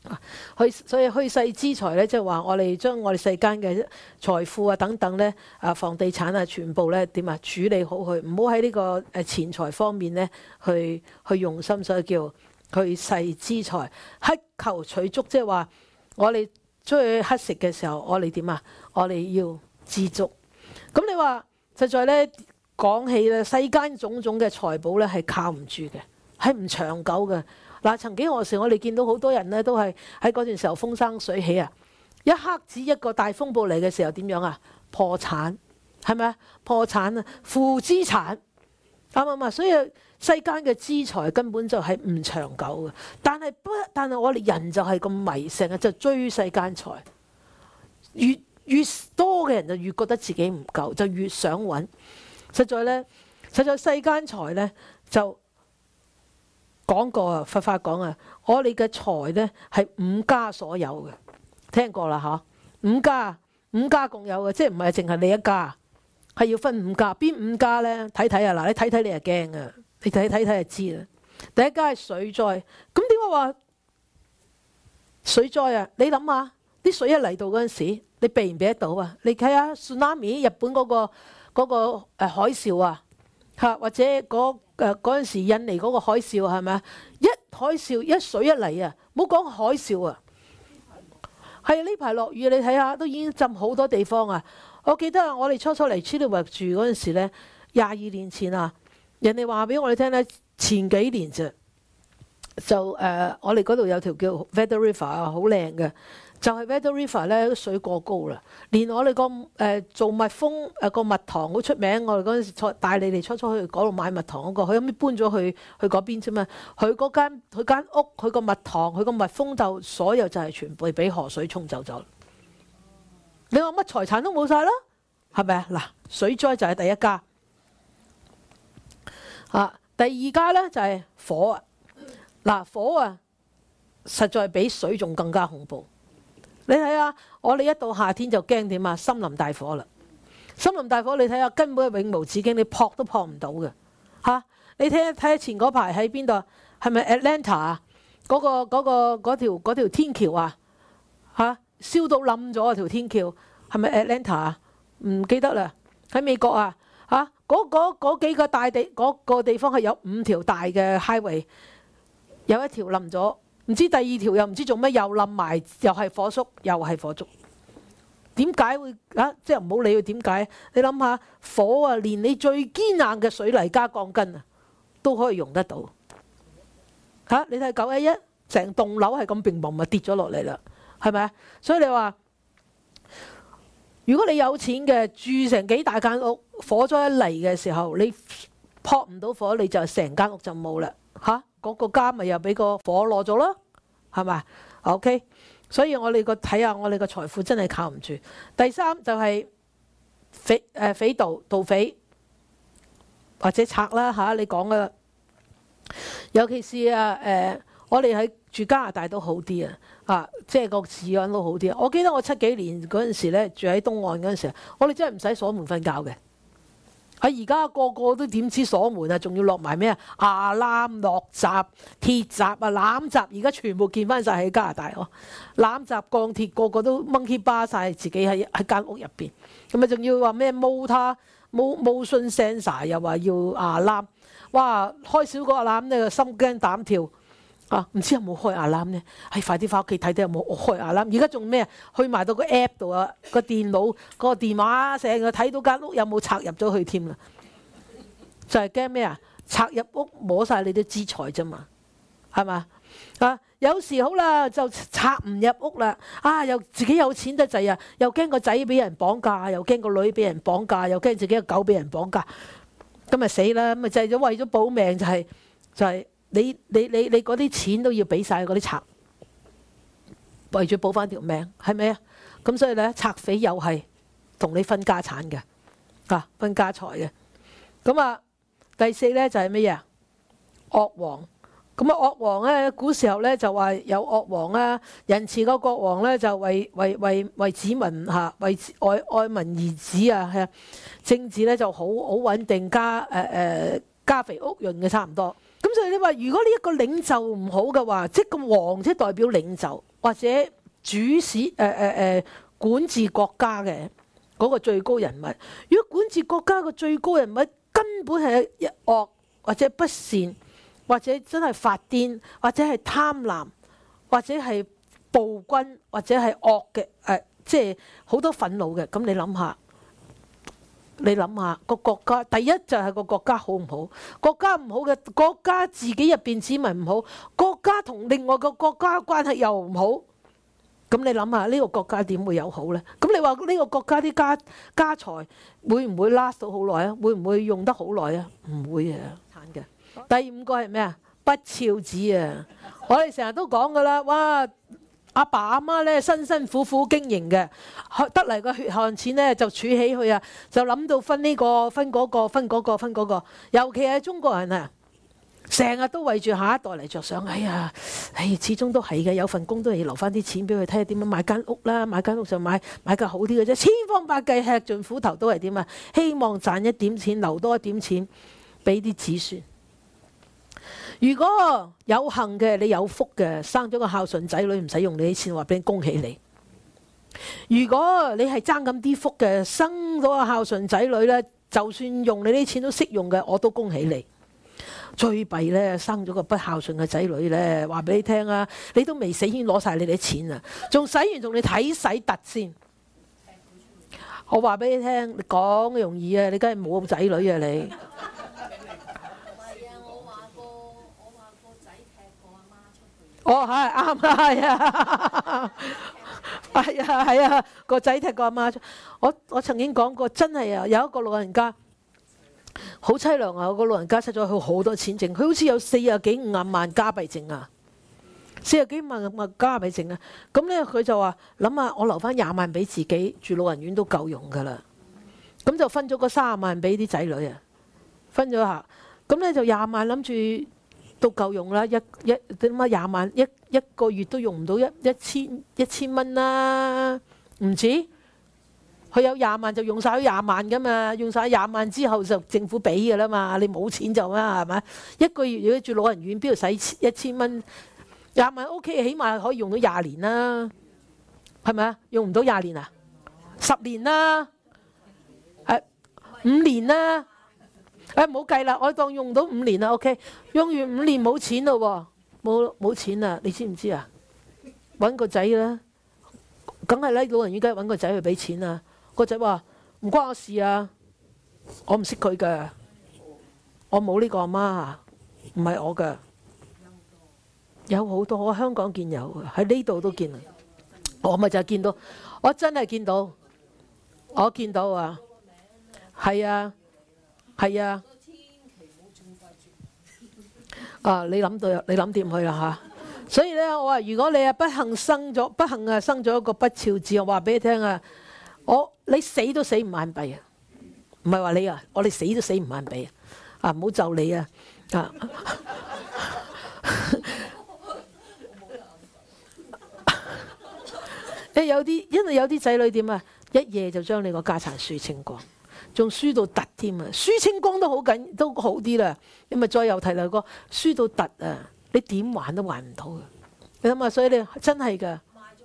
去所以去世資財咧，即係話我哋將我哋世間嘅財富啊等等咧，啊房地產啊，全部咧點啊處理好佢，唔好喺呢個誒錢財方面咧去去用心，所以叫去世資財，乞求取足，即係話我哋出去乞食嘅時候，我哋點啊？我哋要知足。咁你話實在咧講起咧，世間種種嘅財寶咧係靠唔住嘅，係唔長久嘅。嗱，曾幾何時我哋見到好多人咧，都係喺嗰段時候風生水起啊！一刻子一個大風暴嚟嘅時候，點樣啊？破產係咪啊？破產啊，負資產啱唔啱？所以世間嘅資財根本就係唔長久嘅。但係不，但係我哋人就係咁迷成日就追世間財，越越多嘅人就越覺得自己唔夠，就越想揾。實在咧，實在世間財咧就。講過啊，佛法講啊，我哋嘅財呢係五家所有嘅，聽過啦嚇。五家五家共有嘅，即係唔係淨係你一家，係要分五家。邊五家呢？睇睇啊，嗱，你睇睇你就驚啊，你睇睇睇就知啦。第一家係水災，咁點解話水災啊？你諗下，啲水一嚟到嗰陣時，你避唔避得到啊？你睇下 tsunami 日本嗰個嗰個誒海嘯啊，嚇或者嗰。誒嗰陣時印尼嗰個海嘯係咪啊？一海嘯一水一嚟啊，唔好講海嘯啊，係呢排落雨你睇下都已經浸好多地方啊！我記得啊，我哋初初嚟 Chilliwack 住嗰陣時咧，廿二年前啊，人哋話俾我哋聽咧，前幾年啫，就誒、呃、我哋嗰度有條叫 Vedder River 啊，好靚嘅。就係 Vedder River 咧，水過高啦，連我哋個誒做蜜蜂誒個蜜糖好出名，我哋嗰陣時初帶你哋初初去嗰度買蜜糖嗰個，佢後尾搬咗去去嗰邊啫嘛。佢嗰間佢間屋，佢個蜜糖，佢個蜜蜂竇，所有就係全部俾河水沖走咗。你話乜財產都冇晒啦，係咪啊？嗱，水災就係第一家，啊，第二家咧就係火啊。嗱，火啊，實在比水仲更加恐怖。你睇下，我哋一到夏天就驚點啊！森林大火啦，森林大火你睇下根本係永無止境，你撲都撲唔到嘅嚇。你睇下睇下前嗰排喺邊度？係咪 Atlanta 啊？嗰個嗰個嗰條嗰條天橋啊嚇，燒到冧咗啊條天橋，係咪 Atlanta 啊？唔記得啦，喺美國啊嚇，嗰嗰嗰幾個大地嗰個地方係有五條大嘅 highway， 有一條冧咗。唔知第二條又唔知做咩又冧埋，又係火燭，又係火燭。點解會啊？即係唔好理佢點解。你諗下火啊，連你最堅硬嘅水泥加鋼筋啊，都可以用得到。嚇、啊！你睇九一一，成棟樓係咁乒乓咪跌咗落嚟啦，係咪啊？所以你話，如果你有錢嘅住成幾大間屋，火災一嚟嘅時候，你撲唔到火，你就成間屋就冇啦。嚇、啊！嗰個家咪又俾個火攞咗咯，係咪 ？OK，所以我哋個睇下，我哋個財富真係靠唔住。第三就係匪誒匪盜、盜匪或者賊啦嚇，你講噶啦。尤其是啊誒、呃，我哋喺住加拿大都好啲啊，啊，即係個治安都好啲。我記得我七幾年嗰陣時咧，住喺東岸嗰陣時，我哋真係唔使鎖門瞓覺嘅。喺而家個個都點知鎖門啊？仲要落埋咩啊？亞攬落閘、鐵閘啊、攬閘，而家全部見翻晒喺加拿大哦。攬閘、鋼鐵，個個都 monkey bar 曬自己喺喺間屋入邊。咁啊，仲要話咩 motor motion sensor 又話要亞攬，哇！開少個亞攬咧，心驚膽跳啊！唔知有冇開亞攬呢？係快啲翻屋企睇睇有冇開亞攬。而家仲咩啊？去埋到個 app 度啊，個電腦、個電話成日睇到間屋有冇賊入咗去添啦。就係驚咩啊？賊入屋摸晒你啲資財啫嘛，係嘛啊？有時好啦，就賊唔入屋啦。啊，又自己有錢得滯啊，又驚個仔俾人綁架，又驚個女俾人綁架，又驚自己個狗俾人綁架，咁咪死啦！咁咪就係咗為咗保命，就係就係。你你你你嗰啲錢都要俾晒嗰啲賊，為咗保翻條命，係咪啊？咁所以咧，賊匪又係同你分家產嘅，啊，分家財嘅。咁啊，第四咧就係乜嘢？惡王。咁啊，惡王咧，古時候咧就話有惡王啊，仁慈個國王咧就為為為為子民嚇，為愛愛民兒子啊，係啊，政治咧就好好穩定，加誒誒、呃、家肥屋潤嘅差唔多。咁咁所以你話，如果呢一個領袖唔好嘅話，即係個王即係代表領袖或者主使誒誒誒管治國家嘅嗰個最高人物。如果管治國家嘅最高人物根本係一惡或者不善，或者真係發癲，或者係貪婪，或者係暴君，或者係惡嘅誒，即係好多憤怒嘅，咁你諗下。你諗下個國家，第一就係個國家好唔好？國家唔好嘅，國家自己入邊子民唔好，國家同另外個國家關係又唔好，咁你諗下呢個國家點會有好呢？咁你話呢個國家啲家家財會唔會 last 到好耐啊？會唔會用得好耐啊？唔會啊，慘嘅。第五個係咩啊？不肖子啊！我哋成日都講噶啦，哇！阿爸阿媽咧辛辛苦苦經營嘅，得嚟個血汗錢咧就儲起佢啊，就諗到分呢個分嗰個分嗰個分嗰個，尤其係中國人啊，成日都為住下一代嚟着想。哎呀，唉，始終都係嘅，有份工都係留翻啲錢俾佢睇下點樣買間屋啦，買間屋就買買間好啲嘅啫，千方百計吃盡苦頭都係點啊？希望賺一點錢，留多一點錢俾啲子孫。如果有幸嘅，你有福嘅，生咗個孝順仔女，唔使用你啲錢，話俾你恭喜你。如果你係爭咁啲福嘅，生咗個孝順仔女呢，就算用你啲錢都識用嘅，我都恭喜你。最弊呢，生咗個不孝順嘅仔女呢，話俾你聽啊，你都未死先攞晒你啲錢啊，仲使完同你睇洗突先。我話俾你聽，你講容易啊，你梗係冇仔女啊你。哦，係啱啊，係啊，係啊，係啊，個仔踢個阿媽出。我我曾經講過，真係啊，有一個老人家好凄涼啊，有個老人家失咗佢好多錢剩，佢好似有四十幾五十萬加幣剩啊，四十幾萬萬加幣剩啊。咁咧佢就話諗下，我留翻廿萬俾自己住老人院都夠用噶啦。咁就分咗個三十萬俾啲仔女啊，分咗下。咁咧就廿萬諗住。都夠用啦，一一點乜廿萬一一個月都用唔到一一千一千蚊啦，唔止佢有廿萬就用晒咗廿萬噶嘛，用晒廿萬之後就政府俾噶啦嘛，你冇錢就啦係咪？一個月如果住老人院邊度使一千蚊？廿萬 O K， 起碼可以用到廿年啦，係咪啊？用唔到廿年啊？十年啦，誒五年啦。誒唔好計啦，我當用到五年啦 ，OK， 用完五年冇錢咯喎，冇冇錢啦，你知唔知啊？揾個仔啦，梗係啦，老人院梗係揾個仔去俾錢啊。個仔話唔關我事啊，我唔識佢㗎，我冇呢個阿媽啊，唔係我㗎，有好多我香港見有，喺呢度都見啊，我咪就係見到，我真係見到，我見到啊，係啊。係啊，啊你諗到，你諗掂佢啦嚇。所以咧，我話如果你啊不幸生咗，不幸啊生咗一個不肖子，我話俾你聽啊，我你死都死唔眼閉啊，唔係話你啊，我哋死都死唔眼閉啊，啊唔好就你啊，啊，誒有啲，因為有啲仔女點啊，一夜就將你個家產輸清光。仲輸到突添啊！輸清光都好緊，都好啲啦。你咪再又提嚟個輸到突啊！你點還都還唔到嘅。你諗下，所以你真係㗎。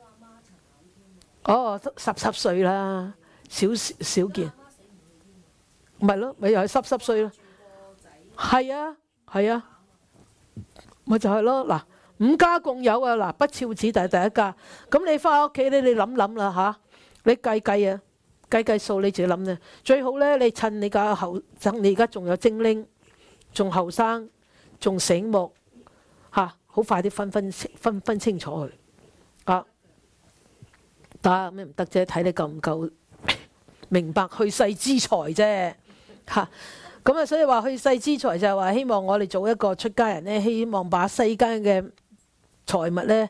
哦，十十歲啦，少少見。唔係咯，咪又係濕濕碎咯。係啊，係啊，咪就係咯。嗱，五家共有啊，嗱，不肖子就係第一家。咁你翻屋企咧，你諗諗啦嚇，你計計啊。計計數你自己諗咧，最好咧你趁你家後，趁你而家仲有精靈，仲後生，仲醒目嚇，好、啊、快啲分分分分清楚佢啊！得咩唔得啫？睇你夠唔夠明白去世之財啫嚇。咁啊，所以話去世之財就係話希望我哋做一個出家人咧，希望把世間嘅財物咧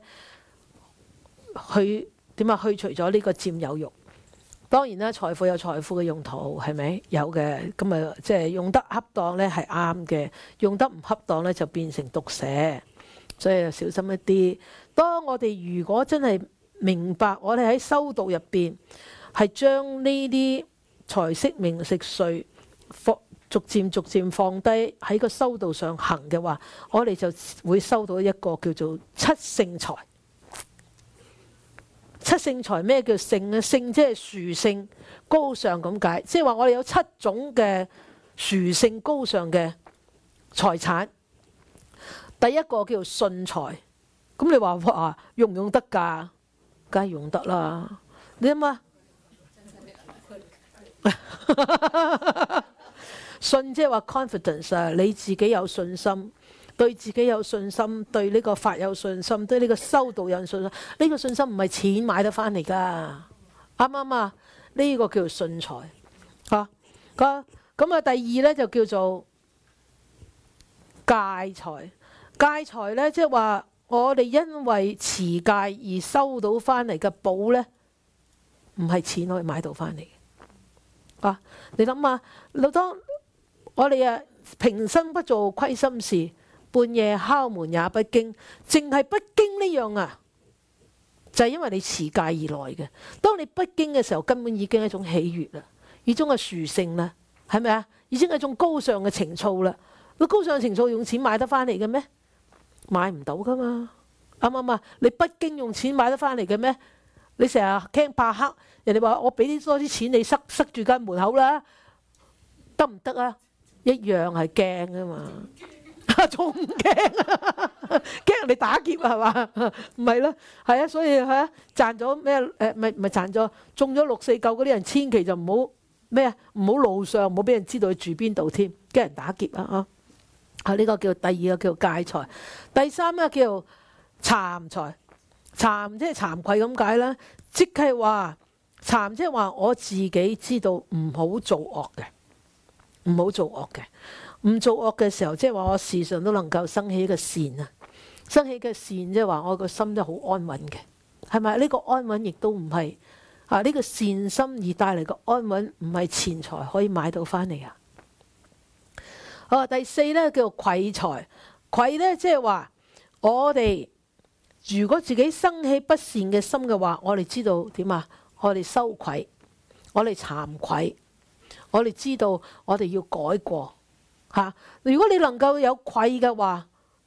去點啊去除咗呢個佔有慾。當然啦，財富有財富嘅用途，係咪有嘅？咁啊，即係用得恰當咧係啱嘅，用得唔恰當咧就變成毒蛇，所以就小心一啲。當我哋如果真係明白，我哋喺修道入邊係將呢啲財色名食睡逐漸逐漸放低喺個修道上行嘅話，我哋就會收到一個叫做七聖財。七聖財咩叫聖咧？聖即係殊聖高尚咁解，即係話我哋有七種嘅殊聖高尚嘅財產。第一個叫信財，咁你話哇用唔用得㗎？梗係用得啦。你諗下，信即係話 confidence 啊，你自己有信心。對自己有信心，對呢個法有信心，對呢個修道有信心。呢個信心唔係錢買得翻嚟噶，啱唔啱啊？呢個叫做信財嚇。咁咁啊，第二呢就叫做戒財。戒財呢，即係話我哋因為持戒而收到翻嚟嘅寶呢，唔係錢可以買到翻嚟嘅。啊，你諗下，老當我哋啊平生不做虧心事，半夜敲門也不驚，淨係不驚呢樣啊，就係因為你持戒而來嘅。當你不驚嘅時候，根本已經係一種喜悅啦，已經係殊勝啦，係咪啊？已經係一種高尚嘅情操啦。個高尚嘅情操用錢買得翻嚟嘅咩？買唔到噶嘛，啱唔啱啊？你不驚用錢買得翻嚟嘅咩？你成日驚怕黑，人哋話我俾啲多啲錢你塞塞住間門口啦，得唔得啊？一樣係驚噶嘛。仲唔驚啊？驚人哋打劫啊？係嘛？唔係啦，係啊，所以係啊，賺咗咩？誒，唔係唔係賺咗中咗六四九嗰啲人，千祈就唔好咩啊？唔好路上唔好俾人知道佢住邊度添，驚人打劫啊！啊，啊呢個叫第二個叫戒財，第三個叫慚財。慚即係慚愧咁解啦，即係話慚即係話我自己知道唔好做惡嘅，唔好做惡嘅。唔做惡嘅時候，即係話我時常都能夠生起一個善啊！生起嘅善，即係話我個心都好安穩嘅，係咪？呢個安穩亦都唔係啊！呢個善心而帶嚟嘅安穩，唔係錢財可以買到翻嚟啊！好，第四呢叫做愧財，愧呢，即係話我哋如果自己生起不善嘅心嘅話，我哋知道點啊？我哋羞愧，我哋慚愧，我哋知道我哋要改過。嚇！如果你能夠有愧嘅話，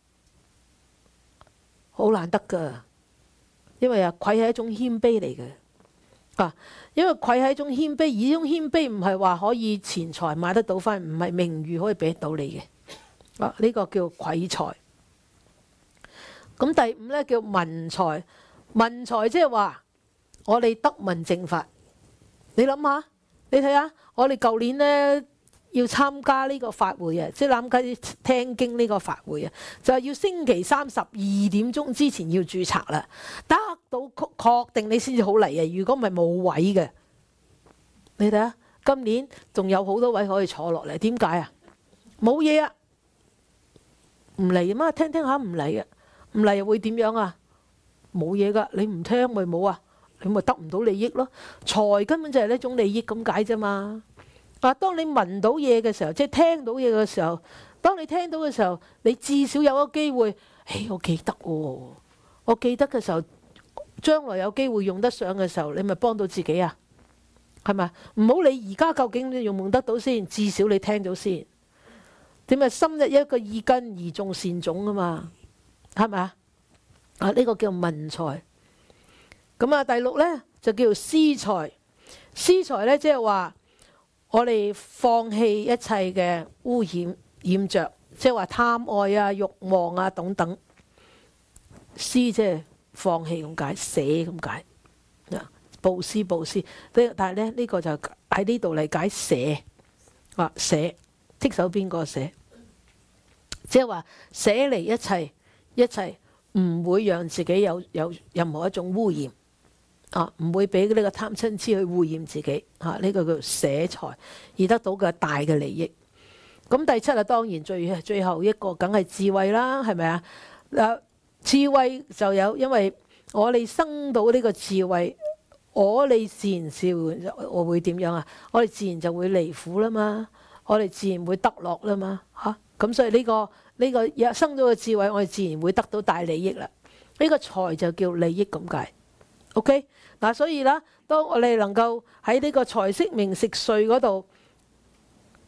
好難得㗎，因為啊，愧係一種謙卑嚟嘅。啊，因為愧係一種謙卑，而呢種謙卑唔係話可以錢財買得到翻，唔係名譽可以俾得到你嘅。啊，呢個叫愧財。咁第五呢叫文財，文財即係話我哋得聞正法。你諗下，你睇下，我哋舊年呢。要參加呢個法會啊，即係參加聽經呢個法會啊，就係要星期三十二點鐘之前要註冊啦，得到確定你先至好嚟啊！如果唔係冇位嘅，你睇下，今年仲有好多位可以坐落嚟，點解啊？冇嘢啊，唔嚟啊嘛，聽聽下唔嚟啊，唔嚟又會點樣啊？冇嘢噶，你唔聽咪冇啊，你咪得唔到利益咯。財根本就係呢種利益咁解啫嘛。啊！當你聞到嘢嘅時候，即係聽到嘢嘅時候，當你聽到嘅時候，你至少有個機會，誒，我記得喎，我記得嘅時候，將來有機會用得上嘅時候，你咪幫到自己啊，係咪？唔好理而家究竟你用唔用得到先，至少你聽到先。點啊？深入一個意根而種善種啊嘛，係咪啊？啊，呢個叫文財。咁啊，第六呢，就叫私財。私財呢，即係話。我哋放棄一切嘅污染染着，即係話貪愛啊、慾望啊等等。施即係放棄咁解，捨咁解。布施布施，但係咧呢、呢個就喺呢度嚟解捨啊，捨剔手邊個捨，即係話捨離一切一切，唔會讓自己有有任何一種污染。啊，唔會俾呢個貪嗔痴去污染自己，嚇、啊、呢、這個叫捨財而得到嘅大嘅利益。咁第七啊，當然最最後一個梗係智慧啦，係咪啊？嗱，智慧就有，因為我哋生到呢個智慧，我哋自然是會我會點樣啊？我哋自然就會離苦啦嘛，我哋自然會得樂啦嘛，嚇、啊、咁所以呢、這個呢、這個生到嘅智慧，我哋自然會得到大利益啦。呢、這個財就叫利益咁解。OK， 嗱，所以啦，當我哋能夠喺呢個財色名食睡嗰度，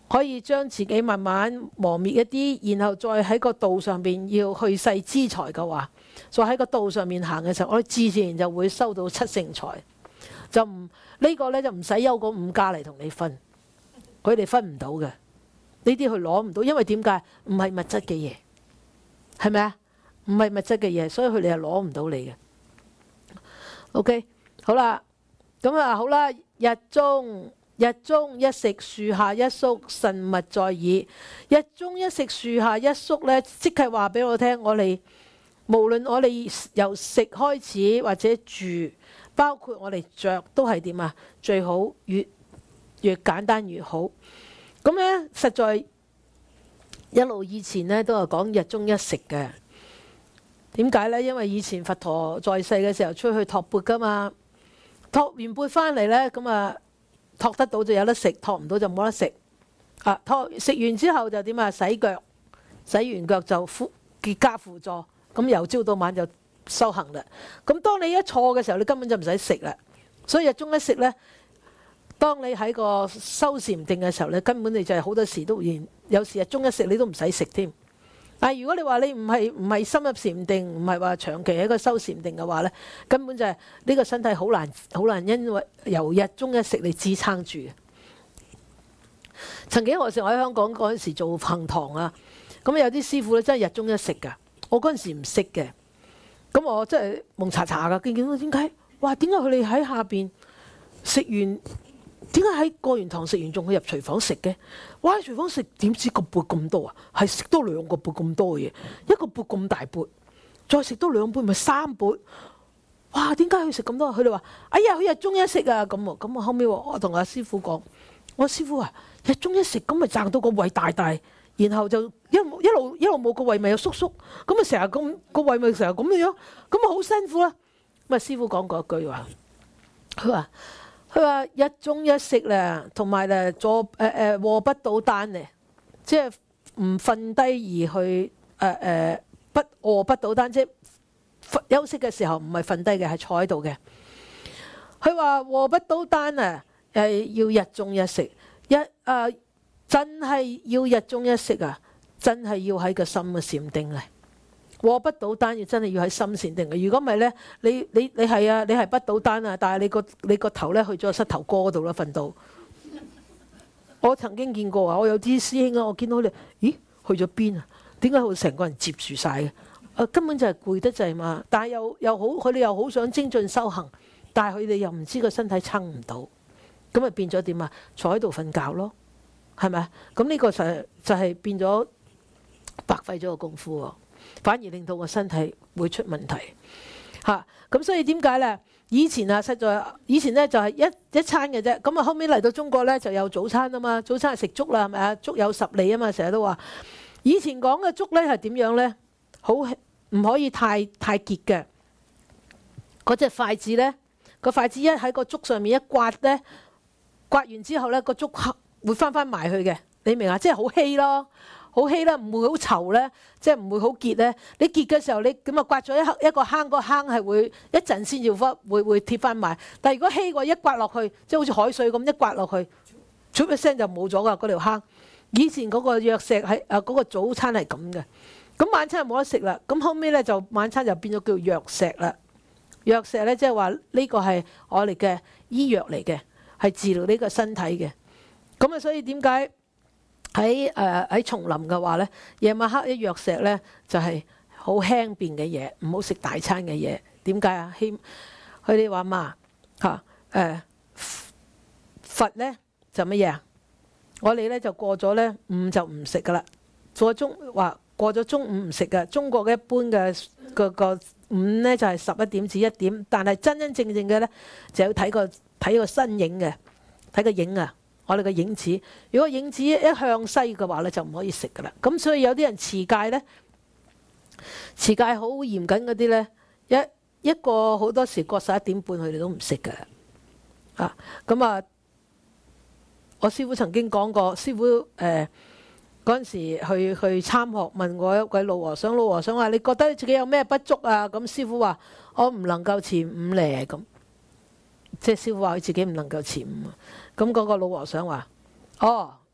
可以將自己慢慢磨滅一啲，然後再喺個道上邊要去世資財嘅話，再喺個道上面行嘅時候，我哋自自然就會收到七聖財。就唔呢、這個呢，就唔使憂嗰五家嚟同你分，佢哋分唔到嘅，呢啲佢攞唔到，因為點解？唔係物質嘅嘢，係咪啊？唔係物質嘅嘢，所以佢哋係攞唔到你嘅。OK， 好啦，咁啊好啦，日中日中一食，樹下一宿，慎勿在耳。日中一食，樹下一宿呢，即係話俾我聽，我哋無論我哋由食開始或者住，包括我哋着，都係點啊？最好越越簡單越好。咁呢，實在一路以前呢，都係講日中一食嘅。點解呢？因為以前佛陀在世嘅時候出去托缽噶嘛，托完缽翻嚟呢，咁啊托得到就有得食，托唔到就冇得食。啊，托食完之後就點啊？洗腳，洗完腳就輔結跏趺坐，咁由朝到晚就修行啦。咁當你一坐嘅時候，你根本就唔使食啦。所以日中一食呢，當你喺個修禪定嘅時候，你根本你就係好多時都連有時日中一食你都唔使食添。但係如果你話你唔係唔係深入禪定，唔係話長期喺個修禪定嘅話呢，根本就係呢個身體好難好難，因為由日中一食嚟支撐住嘅。曾幾何時我喺香港嗰陣時做行堂啊，咁有啲師傅咧真係日中一食㗎，我嗰陣時唔識嘅，咁我真係蒙查查㗎，見見到點解？哇！點解佢哋喺下邊食完？點解喺過完堂食完仲去入廚房食嘅？哇！喺廚房食點知個缽咁多啊？係食多兩個缽咁多嘢，一個缽咁大缽，再食多兩缽咪三缽。哇！點解佢食咁多？佢哋話：哎呀，佢日中一食啊！咁啊，咁啊，後尾我同阿師傅講：我師傅啊，日中一食咁咪賺到個胃大大，然後就一路一路一路冇個胃咪又縮縮，咁啊成日咁個胃咪成日咁嘅樣，咁啊好辛苦啦。咁啊師傅講過一句話，佢話。佢話日中一食咧，同埋咧坐誒誒臥不倒單咧，即係唔瞓低而去誒誒、呃呃、不臥不倒單，即係休息嘅時候唔係瞓低嘅，係坐喺度嘅。佢話臥不倒單啊，誒要日中一食，一啊、呃、真係要日中一食啊，真係要喺個心嘅禪定嚟。臥不倒單要真係要喺心禪定嘅，如果唔係咧，你你你係啊，你係不倒單啊，但係你個你個頭咧去咗膝頭哥嗰度啦，瞓到。我曾經見過啊，我有啲師兄啊，我見到你，咦，去咗邊啊？點解佢成個人接住晒嘅？啊，根本就係攰得滯嘛。但係又又好，佢哋又好想精進修行，但係佢哋又唔知個身體撐唔到，咁咪變咗點啊？坐喺度瞓覺咯，係咪？咁呢個就係就係變咗白費咗個功夫喎。反而令到個身體會出問題嚇，咁、啊、所以點解呢？以前啊，實在以前呢就係一一餐嘅啫。咁啊，後尾嚟到中國呢，就有早餐啊嘛，早餐係食粥啦，係咪啊？粥有十里啊嘛，成日都話。以前講嘅粥呢係點樣呢？好唔可以太太結嘅。嗰隻筷子呢，個筷子一喺個粥上面一刮呢，刮完之後呢，個粥會翻翻埋去嘅。你明啊？即係好稀咯。好稀啦，唔會好稠咧，即係唔會好結咧。你結嘅時候，你咁啊刮咗一一個坑，個坑係會一陣先要翻，會會貼翻埋。但係如果稀過一刮落去，即係好似海水咁一刮落去，唰一聲就冇咗噶嗰條坑。以前嗰個藥石係啊，嗰個早餐係咁嘅。咁晚餐就冇得食啦。咁後尾咧就晚餐就變咗叫藥石啦。藥石咧即係話呢個係我哋嘅醫藥嚟嘅，係治療呢個身體嘅。咁啊，所以點解？喺誒喺叢林嘅話咧，夜晚黑一藥石咧就係好輕便嘅嘢，唔好食大餐嘅嘢。點解啊？希佢哋話嘛嚇誒佛咧就乜嘢啊？我哋咧就過咗咧午就唔食噶啦，過中話過咗中午唔食噶。中國嘅一般嘅個個午咧就係十一點至一點，但係真真正正嘅咧就要睇個睇個身影嘅，睇個影啊。我哋嘅影子，如果影子一向西嘅話咧，就唔可以食噶啦。咁所以有啲人持戒咧，持戒好嚴謹嗰啲咧，一一個好多時過十一點半，佢哋都唔食噶。啊，咁啊，我師傅曾經講過，師傅誒嗰陣時去去參學，問過一位老和尚，老和尚話：你覺得自己有咩不足啊？咁師傅話：我唔能夠持五咧咁。即係師傅話佢自己唔能夠持五，咁嗰個老和尚話：哦，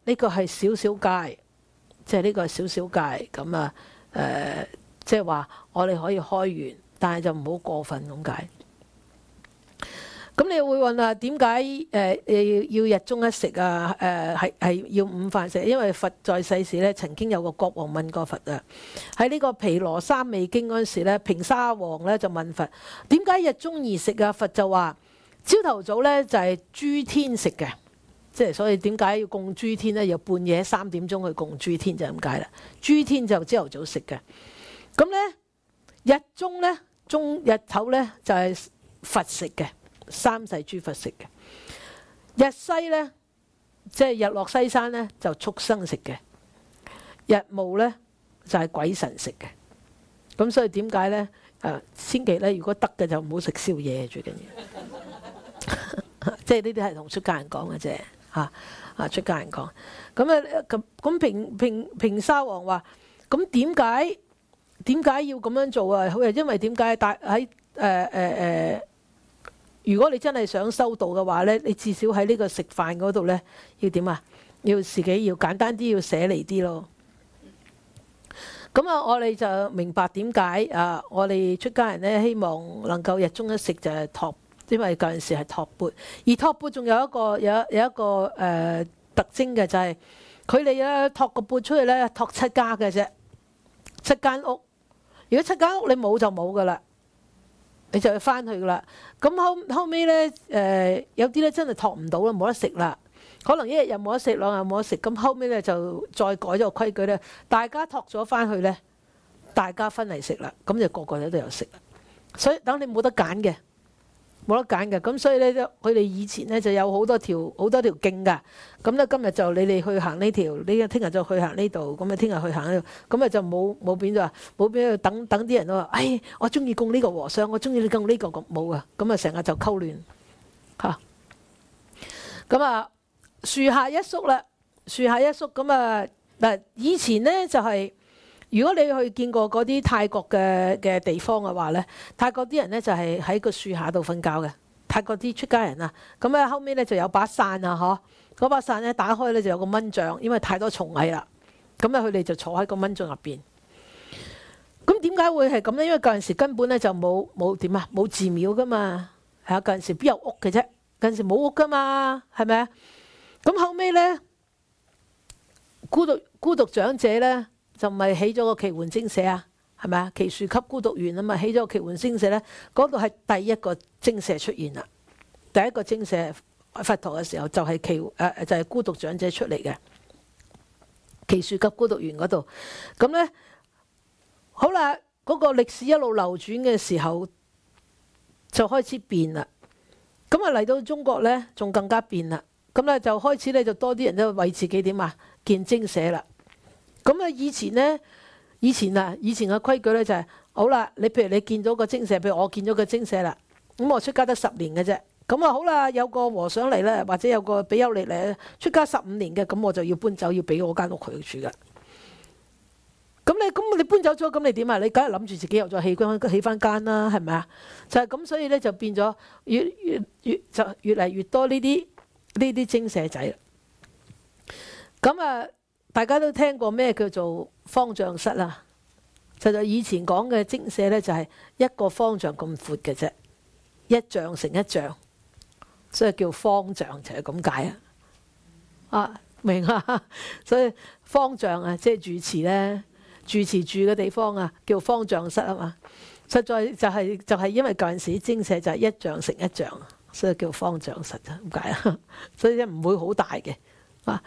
呢個係少少戒，即係呢個係少少戒咁啊。誒、呃，即係話我哋可以開源，但係就唔好過分咁解。咁你會問啊，點解誒要要日中一食啊？誒係係要午飯食，因為佛在世時咧，曾經有個國王問過佛啊，喺呢個毗羅三味經嗰陣時咧，平沙王咧就問佛點解日中而食啊？佛就話朝頭早咧就係諸天食嘅，即係所以點解要供諸天咧？要半夜三點鐘去供諸天就係咁解啦。諸天就朝頭早食嘅，咁咧日中咧中日頭咧就係佛食嘅。三世諸佛食嘅，日西呢，即係日落西山呢，就畜生食嘅，日暮呢，就係鬼神食嘅。咁所以點解呢？誒，千祈咧，如果得嘅就唔好食宵夜，最緊要。即係呢啲係同出家人講嘅啫，嚇啊出家人講。咁啊咁咁平平平沙王話：咁點解點解要咁樣做啊？佢係因為點解？但喺誒誒誒。如果你真係想修道嘅話呢，你至少喺呢個食飯嗰度呢，要點啊？要自己要簡單啲，要捨離啲咯。咁啊，我哋就明白點解啊！我哋出家人呢，希望能夠日中一食就係托，因為嗰陣時係托缽。而托缽仲有一個有有一個誒、呃、特徵嘅就係佢哋咧托個缽出去呢，托七家嘅啫，七間屋。如果七間屋你冇就冇噶啦。你就要翻去噶啦，咁後後尾咧，誒、呃、有啲咧真係托唔到啦，冇得食啦。可能一日又冇得食，兩日冇得食，咁後尾咧就再改咗個規矩咧，大家托咗翻去咧，大家分嚟食啦，咁就個個都都有食啦。所以等你冇得揀嘅，冇得揀嘅，咁所以咧，佢哋以前咧就有好多條好多條徑噶。咁咧今日就你哋去行呢條，你聽日就去行呢度，咁啊聽日去行呢度，咁啊就冇冇變咗話，冇變咗等等啲人都話，哎，我中意供呢個和尚，我中意你供呢個咁冇啊，咁啊成日就溝亂嚇。咁啊樹下一宿啦，樹下一宿咁啊嗱，以前咧就係、是。如果你去見過嗰啲泰國嘅嘅地方嘅話咧，泰國啲人咧就係喺個樹下度瞓覺嘅。泰國啲出家人啊，咁咧後尾咧就有把傘啊，嗬，嗰把傘咧打開咧就有個蚊帳，因為太多蟲蟻啦。咁咧佢哋就坐喺個蚊帳入邊。咁點解會係咁咧？因為嗰陣時根本咧就冇冇點啊，冇寺廟噶嘛，係啊，嗰陣時邊有屋嘅啫？嗰陣時冇屋噶嘛，係咪啊？咁後尾咧，孤獨孤獨長者咧。就唔係起咗個奇門精舍啊，係咪啊？奇樹給孤獨園啊嘛，起咗個奇門精舍咧，嗰度係第一個精舍出現啦。第一個精舍佛陀嘅時候就係奇誒、呃、就係、是、孤獨長者出嚟嘅奇樹給孤獨園嗰度。咁咧好啦，嗰、那個歷史一路流轉嘅時候就開始變啦。咁啊嚟到中國咧，仲更加變啦。咁咧就開始咧就多啲人都為自己點啊建精舍啦。咁啊，以前咧，以前啊，以前嘅規矩咧就係、是、好啦。你譬如你見到個精舍，譬如我見咗個精舍啦，咁我出家得十年嘅啫。咁啊好啦，有個和尚嚟咧，或者有個比丘尼嚟出家十五年嘅，咁我就要搬走，要俾我間屋佢住噶。咁你咁你搬走咗，咁你點啊？你梗係諗住自己又再起間起翻間啦，係咪啊？就係、是、咁，所以咧就變咗越越越就越嚟越多呢啲呢啲精舍仔啦。咁啊〜大家都聽過咩叫做方丈室啦？就係以前講嘅精舍咧，就係一個方丈咁闊嘅啫，一丈乘一丈，所以叫方丈就係咁解啊！啊，明啊？所以方丈啊，即係住持咧，住持住嘅地方啊，叫方丈室啊嘛。實在就係就係因為嗰陣時精舍就係一丈乘一丈，所以叫方丈室啊，咁解啊？所以咧唔會好大嘅啊。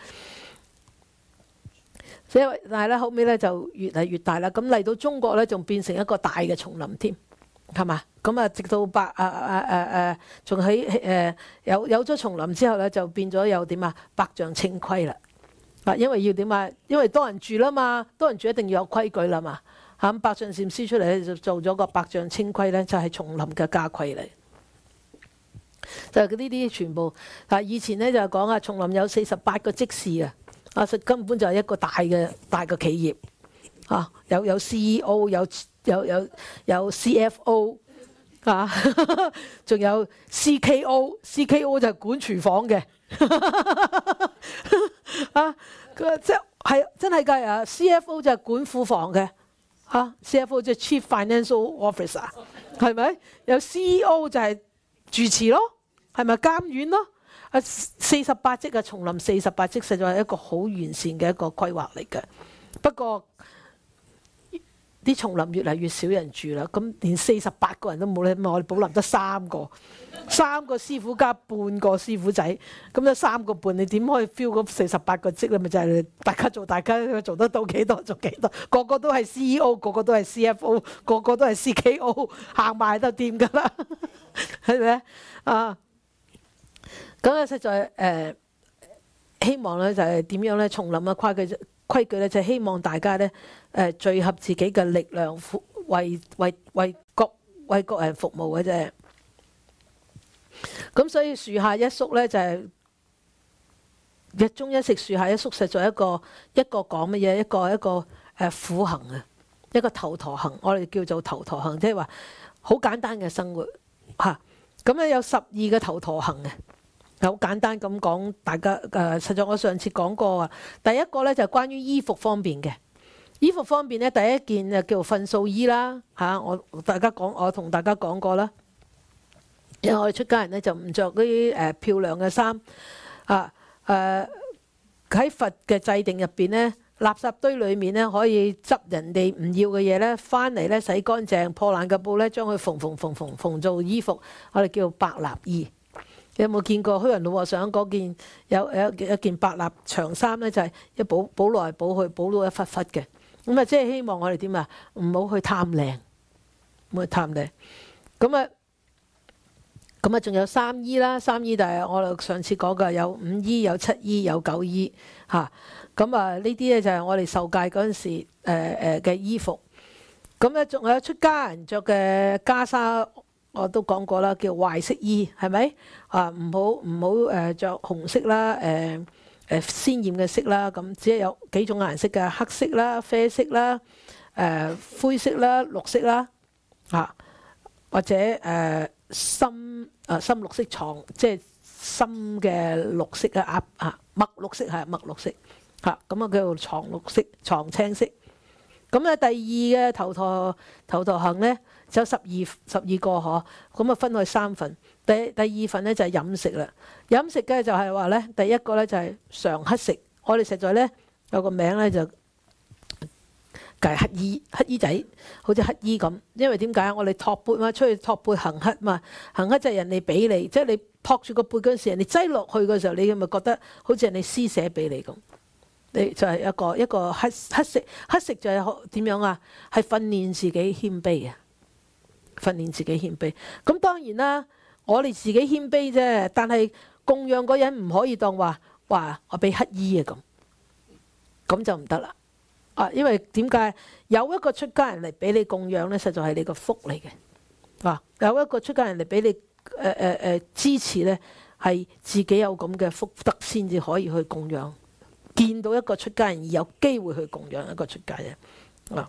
所以但係咧後尾咧就越嚟越大啦，咁嚟到中國咧仲變成一個大嘅叢林添，係嘛？咁啊直到百啊啊啊啊，仲喺誒有有咗叢林之後咧，就變咗有點啊百丈清規啦。啊，因為要點啊？因為多人住啦嘛，多人住一定要有規矩啦嘛。嚇，咁百丈禪師出嚟咧就做咗個百丈清規咧，就係叢林嘅家規嚟。就係呢啲全部啊！以前咧就係講啊，叢林有四十八個職事啊。啊！實根本就係一個大嘅大嘅企業，啊，有有 C E O， 有有有有 C F O， 啊，仲有 C K O，C K O 就係管廚房嘅啊，佢即係真係㗎啊 ！C F O 就係管庫房嘅嚇 ，C F O 即係 Chief Financial Officer， 係咪？有 C E O 就係住持咯，係咪監院咯？啊，四十八職啊，叢林四十八職，實在係一個好完善嘅一個規劃嚟嘅。不過啲叢林越嚟越少人住啦，咁連四十八個人都冇咧，我哋寶林得三個，三個師傅加半個師傅仔，咁就三個半，你點可以 fill 嗰四十八個職咧？咪就係、是、大家做，大家做得到幾多做幾多，個個都係 C E O， 個個都係 C F O， 個個都係 C K O， 行埋就掂㗎啦，係咪啊？咁啊，實在誒、呃、希望咧就係點樣咧？叢林嘅規矩規矩咧，就係希望大家咧誒、呃、聚合自己嘅力量，為為為各為各人服務嘅啫。咁所以樹下一宿咧就係、是、日中一食，樹下一宿，實在一個一個講乜嘢？一個一個誒苦行啊，一個頭陀行，我哋叫做頭陀行，即係話好簡單嘅生活嚇。咁、啊、咧有十二個頭陀行嘅。好簡單咁講，大家誒、呃，實在我上次講過啊。第一個咧就係、是、關於衣服方面嘅，衣服方面咧第一件就叫做糞掃衣啦嚇。我大家講，我同大家講過啦。因為我哋出家人咧就唔着嗰啲誒漂亮嘅衫啊誒，喺佛嘅制定入邊咧，垃圾堆裡面咧可以執人哋唔要嘅嘢咧，翻嚟咧洗乾淨，破爛嘅布咧將佢縫縫縫縫縫做衣服，我哋叫白衲衣。你有冇見過虛雲老和尚嗰件有有一件白衲長衫咧？就係、是、一補補來補去，補到一忽忽嘅。咁啊，即係希望我哋點啊？唔好去貪靚，唔好去貪靚。咁啊，咁啊，仲有三衣啦，三衣就係我哋上次講嘅，有五衣、有七衣、有九衣嚇。咁啊，呢啲咧就係我哋受戒嗰陣時誒誒嘅衣服。咁咧仲有出家人着嘅袈裟。我都講過啦，叫壞色衣，係咪啊？唔好唔好誒著紅色啦，誒、呃、誒、呃、鮮豔嘅色啦，咁只係有幾種顏色嘅，黑色啦、啡色啦、誒、呃、灰色啦、綠色啦，啊或者誒、呃、深啊深綠色床，即係深嘅綠色啊啊墨綠色係墨綠色嚇，咁啊叫做床綠色、床青色。咁咧第二嘅頭陀頭陀行咧。就有十二十二個嗬，咁啊分開三份。第第二份咧就係飲食啦。飲食嘅就係話咧，第一個咧就係常乞食。我哋實在咧有個名咧就係乞衣，乞衣仔，好似乞衣咁。因為點解？我哋托缽嘛，出去托缽行乞嘛，行乞就係人哋俾你，即係你托住個缽嗰陣時，人哋擠落去嘅時候，你咪覺得好似人哋施捨俾你咁。你就係一個一個乞乞食，乞食就係點樣啊？係訓練自己謙卑啊！訓練自己謙卑，咁當然啦，我哋自己謙卑啫，但係供養嗰人唔可以當話話我俾乞衣啊咁，咁就唔得啦。啊，因為點解有一個出家人嚟俾你供養咧，實在係你個福嚟嘅。啊，有一個出家人嚟俾你誒誒誒支持咧，係自己有咁嘅福德先至可以去供養。見到一個出家人而有機會去供養一個出家人啊。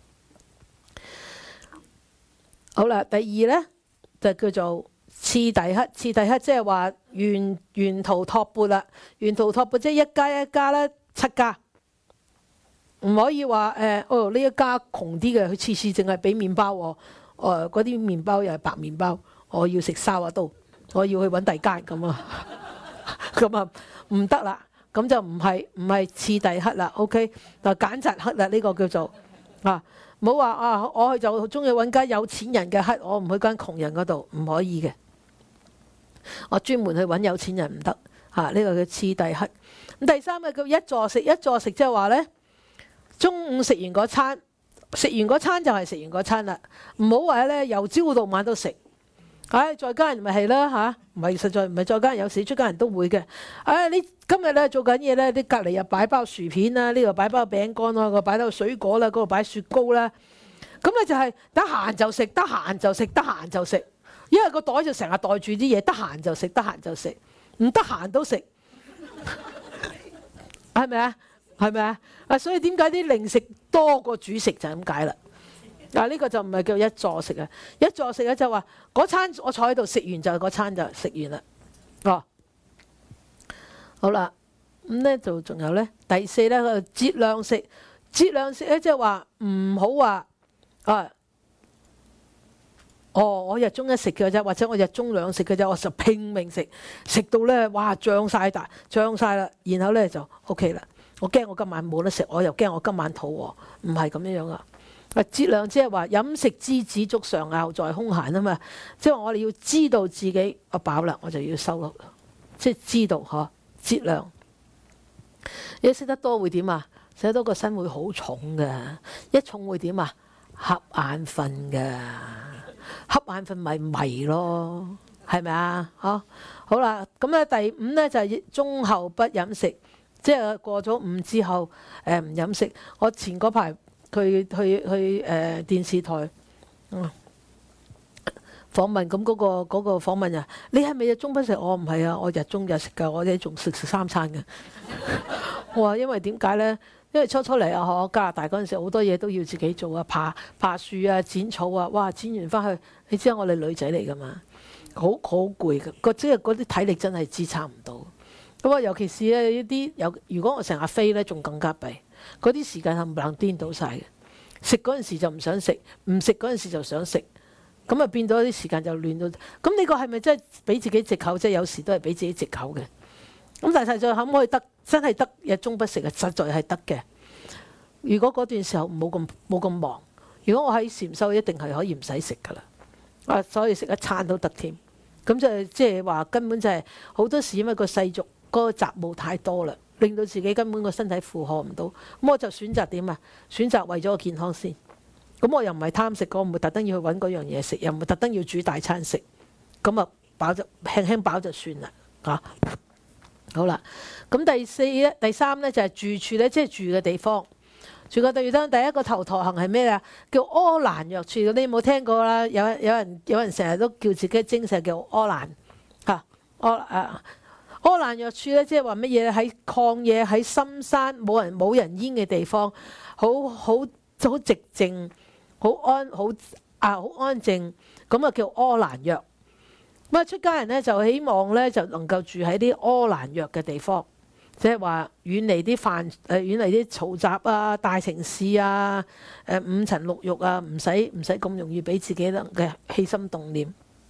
好啦，第二咧就叫做次第乞，次第乞即係話沿沿途托缽啦，沿途托缽即係一家一家咧，七家，唔可以話誒、呃、哦呢一家窮啲嘅，佢次次淨係俾麵包喎，誒嗰啲麵包又係白麵包，我要食沙瓦刀，我要去揾第間咁啊，咁啊唔得啦，咁就唔係唔係次第乞啦 ，OK， 嗱揀擇乞啦，呢、這個叫做啊。唔好話啊！我就中意揾間有錢人嘅乞，我唔去間窮人嗰度，唔可以嘅。我專門去揾有錢人唔得嚇，呢、啊這個叫次第乞。咁第三個叫一座食，一座食即係話咧，中午食完嗰餐，食完嗰餐就係食完嗰餐啦。唔好話咧由朝到晚都食。唉、哎，在家人咪係啦嚇，唔、啊、係實在唔係在家人，有時出家人都會嘅。唉、哎，你今日咧做緊嘢咧，你隔離又擺包薯片啦，呢度擺包餅乾啦，個擺到水果啦，嗰度擺雪糕啦。咁咧就係得閒就食，得閒就食，得閒就食。因為個袋就成日袋住啲嘢，得閒就食，得閒就食，唔得閒都食，係咪啊？係咪啊？啊，所以點解啲零食多過主食就係咁解啦。嗱，呢個就唔係叫一座食啊！一座食咧就話嗰餐我坐喺度食完就嗰餐就食完啦。哦，好啦， 咁咧就仲有咧第四咧，佢節量食。節量食咧即係話唔好話啊，哦我日中一食嘅啫，或者我日中兩食嘅啫，我就拼命食，食到咧哇脹晒大脹晒啦，然後咧就 OK 啦。我驚我今晚冇得食，我又驚我今晚肚餓，唔係咁樣樣啊。啊節量即係話飲食之子足常樂在空閒啊嘛，即係我哋要知道自己我飽啦，我就要收落，即係知道嗬節量。你食得多會點啊？食得多個身會好重㗎，一重會點啊？瞌眼瞓㗎，瞌眼瞓咪迷咯，係咪啊？嗬，好啦，咁咧第五咧就係中後不飲食，即係過咗午之後誒唔飲食。我前嗰排去去去誒、呃、電視台嗯訪問，咁嗰、嗰個嗰、嗰個訪問啊，你係咪日中不食？我唔係啊，我日中日食㗎，我哋仲食食三餐嘅。我話因為點解咧？因為初初嚟啊，嗬加拿大嗰陣時好多嘢都要自己做啊，爬爬樹啊，剪草啊，哇剪完翻去，你知我哋女仔嚟㗎嘛，好好攰㗎，個即係嗰啲體力真係支撐唔到。咁啊，尤其是咧呢啲有，如果我成日飛咧，仲更加弊。嗰啲時間係唔能顛倒晒嘅，食嗰陣時就唔想食，唔食嗰陣時就想食，咁啊變咗啲時間就亂到。咁呢個係咪真係俾自己藉口？即係有時都係俾自己藉口嘅。咁但係實在可唔可以得？真係得日中不食啊！實在係得嘅。如果嗰段時候冇咁冇咁忙，如果我喺禪修，一定係可以唔使食噶啦。啊，所以食一餐都得添。咁就即係話根本就係、是、好多時因為個世俗嗰、那個雜務太多啦，令到自己根本個身體負荷唔到。咁我就選擇點啊？選擇為咗個健康先。咁我又唔係貪食，我唔會特登要去揾嗰樣嘢食，又唔會特登要煮大餐食。咁啊飽就輕輕飽就算啦。啊！好啦，咁第四咧、第三咧就係住處咧，即係住嘅地方。住嘅地方，第一個頭陀行係咩啊？叫柯蘭若處。你有冇聽過啦？有有人有人成日都叫自己精神叫柯蘭嚇，柯啊柯蘭若處咧，即係話乜嘢咧？喺曠野、喺深山冇人冇人煙嘅地方，好好好寂靜，好安好啊好安靜，咁啊叫柯蘭若。咁啊，出家人咧就希望咧就能夠住喺啲柯蘭若嘅地方，即係話遠離啲煩誒，遠離啲嘈雜啊、大城市啊、誒五塵六欲啊，唔使唔使咁容易俾自己能嘅起心動念。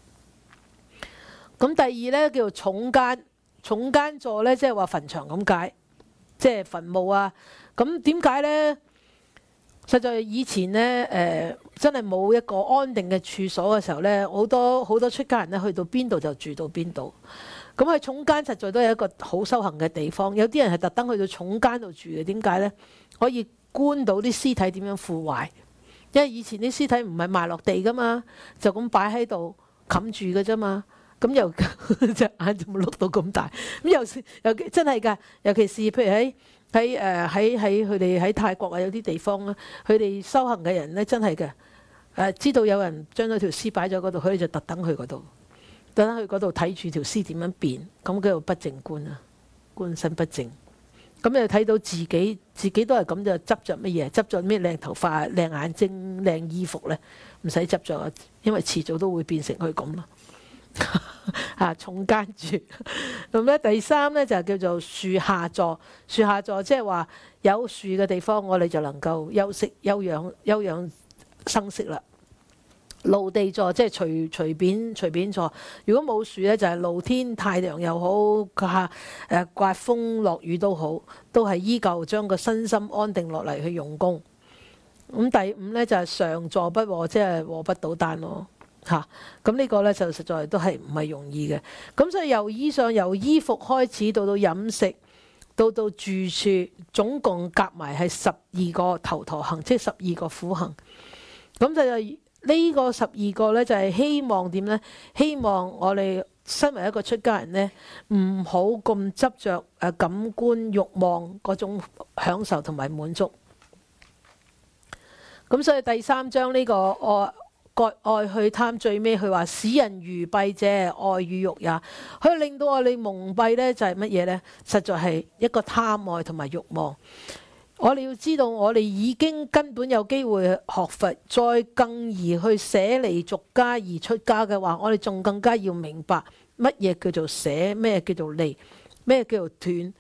咁第二咧叫做重間，重間座咧即係話墳場咁解，即係墳墓啊。咁點解咧？實在以前咧，誒、呃、真係冇一個安定嘅處所嘅時候咧，好多好多出家人咧去到邊度就住到邊度。咁喺重間實在都係一個好修行嘅地方。有啲人係特登去到重間度住嘅，點解咧？可以觀到啲屍體點樣腐壞。因為以前啲屍體唔係埋落地噶嘛，就咁擺喺度冚住嘅啫嘛。咁又隻眼就冇碌到咁大。咁又又真係㗎，尤其是譬如喺喺誒喺喺佢哋喺泰國啊，有啲地方咧，佢哋修行嘅人咧真係嘅誒，知道有人將咗條屍擺咗嗰度，佢哋就特登去嗰度，特登去嗰度睇住條屍點樣變，咁叫做不淨觀啊，觀身不淨。咁又睇到自己自己都係咁，就執着乜嘢？執着咩靚頭髮、靚眼睛、靚衣服咧？唔使執着，因為遲早都會變成佢咁咯。啊，重間住咁咧。第三咧就叫做樹下座。樹下座即係話有樹嘅地方，我哋就能夠休息、休養、休養生息啦。露地座即係隨隨便隨便坐。如果冇樹咧，就係、是、露天，太陽又好，下誒刮風落雨都好，都係依舊將個身心安定落嚟去用功。咁第五咧就係、是、常坐不臥，即係臥不倒單咯。嚇，咁呢、啊、個咧就實在都係唔係容易嘅。咁所以由以上由衣服開始，到到飲食，到到住處，總共夾埋係十二個頭陀行，即係十二個苦行。咁就係呢個十二個咧，就係希望點咧？希望我哋身為一個出家人咧，唔好咁執着誒感官慾望嗰種享受同埋滿足。咁所以第三章呢、這個我。割愛去貪，最尾佢話使人愚蔽者，愛與欲也。佢令到我哋蒙蔽呢，就係乜嘢呢？實在係一個貪愛同埋慾望。我哋要知道，我哋已經根本有機會學佛，再更而去捨離俗家而出家嘅話，我哋仲更加要明白乜嘢叫做捨，咩叫做離，咩叫做斷。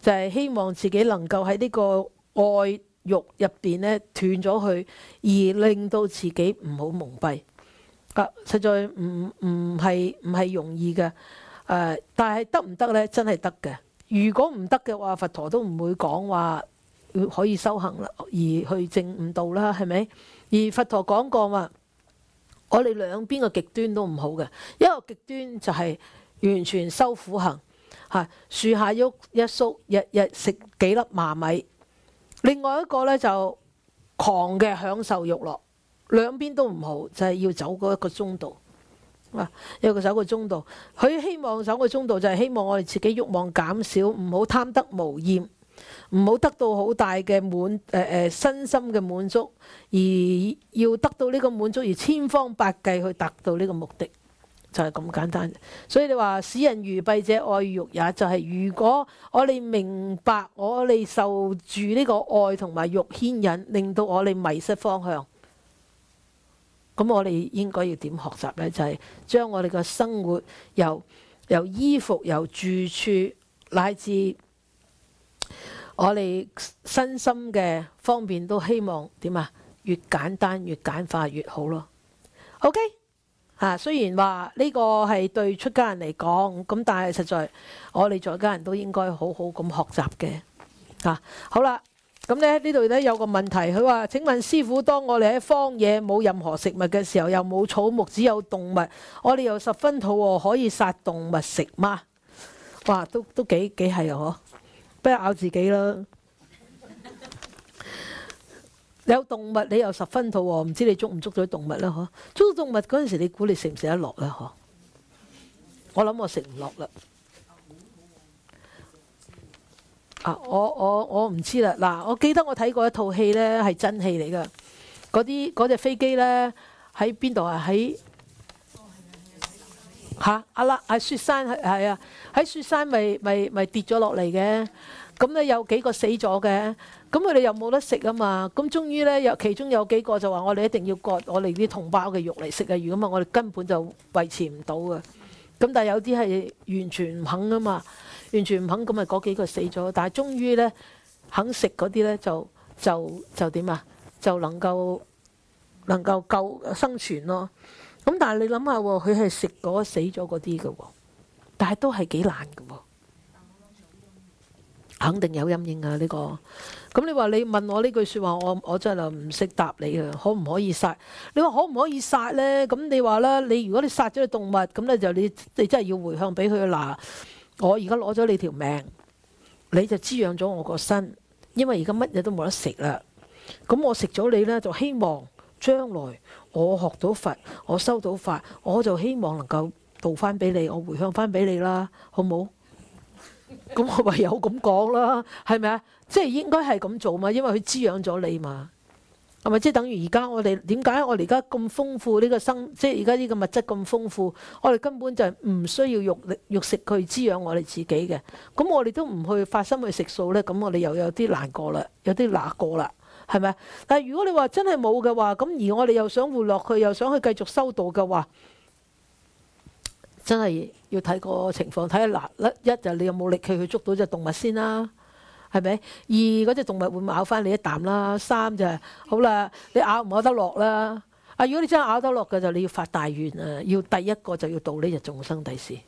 就係希望自己能夠喺呢個愛欲入邊咧斷咗佢，而令到自己唔好蒙蔽。啊，實在唔唔係唔係容易嘅。誒、呃，但係得唔得咧？真係得嘅。如果唔得嘅話，佛陀都唔會講話可以修行啦，而去證悟道啦，係咪？而佛陀講過嘛，我哋兩邊嘅極端都唔好嘅。一個極端就係完全修苦行，嚇樹下喐一宿，日日食幾粒麻米。另外一個咧就狂嘅享受欲樂，兩邊都唔好，就係、是、要走嗰一個中道。啊，有個走個中道，佢希望走個中道就係希望我哋自己慾望減少，唔好貪得無厭，唔好得到好大嘅滿誒誒身心嘅滿足，而要得到呢個滿足而千方百計去達到呢個目的，就係、是、咁簡單。所以你話使人愚蔽者愛欲也，就係、是、如果我哋明白我哋受住呢個愛同埋欲牽引，令到我哋迷失方向。咁我哋應該要點學習呢？就係、是、將我哋嘅生活由由衣服、由住處，乃至我哋身心嘅方面，都希望點啊？越簡單越簡化越好咯。OK 嚇，雖然話呢個係對出家人嚟講，咁但係實在我哋在家人都應該好好咁學習嘅嚇。好啦。咁咧呢度咧有個問題，佢話：請問師傅，當我哋喺荒野冇任何食物嘅時候，又冇草木，只有動物，我哋又十分肚餓，可以殺動物食嗎？哇，都都幾幾係啊！嗬，不如咬自己啦。有動物你又十分肚餓，唔知你捉唔捉到動物啦？嗬，捉到動物嗰陣時，你估你食唔食得落咧？嗬，我諗我食唔落啦。啊！我我我唔知啦。嗱，我記得我睇過一套戲咧，係真戲嚟噶。嗰啲嗰隻飛機咧喺邊度啊？喺嚇阿啦喺雪山，係係啊，喺雪山咪咪咪跌咗落嚟嘅。咁咧有幾個死咗嘅，咁佢哋又冇得食啊嘛。咁終於咧有其中有幾個就話：我哋一定要割我哋啲同胞嘅肉嚟食啊！如果唔係我哋根本就維持唔到嘅。咁但係有啲係完全唔肯啊嘛。完全唔肯，咁咪嗰幾個死咗，但係終於咧肯食嗰啲咧就就就點啊？就能夠能夠救生存咯。咁但係你諗下喎，佢係食嗰死咗嗰啲嘅喎，但係都係幾難嘅喎。肯定有陰影啊！呢個咁你話你問我呢句説話，我我真係唔識答你啊！可唔可以殺？你話可唔可以殺咧？咁你話啦，你如果你殺咗隻動物，咁咧就你你真係要回向俾佢嗱。我而家攞咗你條命，你就滋養咗我個身，因為而家乜嘢都冇得食啦。咁我食咗你呢，就希望將來我學到佛，我收到法，我就希望能夠道翻俾你，我回向翻俾你啦，好冇？咁我唯有咁講啦，係咪啊？即係應該係咁做嘛，因為佢滋養咗你嘛。係咪即係等於而家我哋點解我哋而家咁豐富呢個生，即係而家呢個物質咁豐富，我哋根本就唔需要肉力肉食去滋養我哋自己嘅。咁我哋都唔去發心去食素呢，咁我哋又有啲難過啦，有啲難過啦，係咪？但係如果你話真係冇嘅話，咁而我哋又想活落去，又想去繼續修道嘅話，真係要睇個情況，睇下嗱，一就你有冇力氣去捉到隻動物先啦。係咪？二嗰隻動物會唔會咬翻你一啖啦？三就係、是、好啦，你咬唔咬得落啦？啊，如果你真係咬得落嘅，就你要發大願啊！要第一個就要度呢隻眾生第事。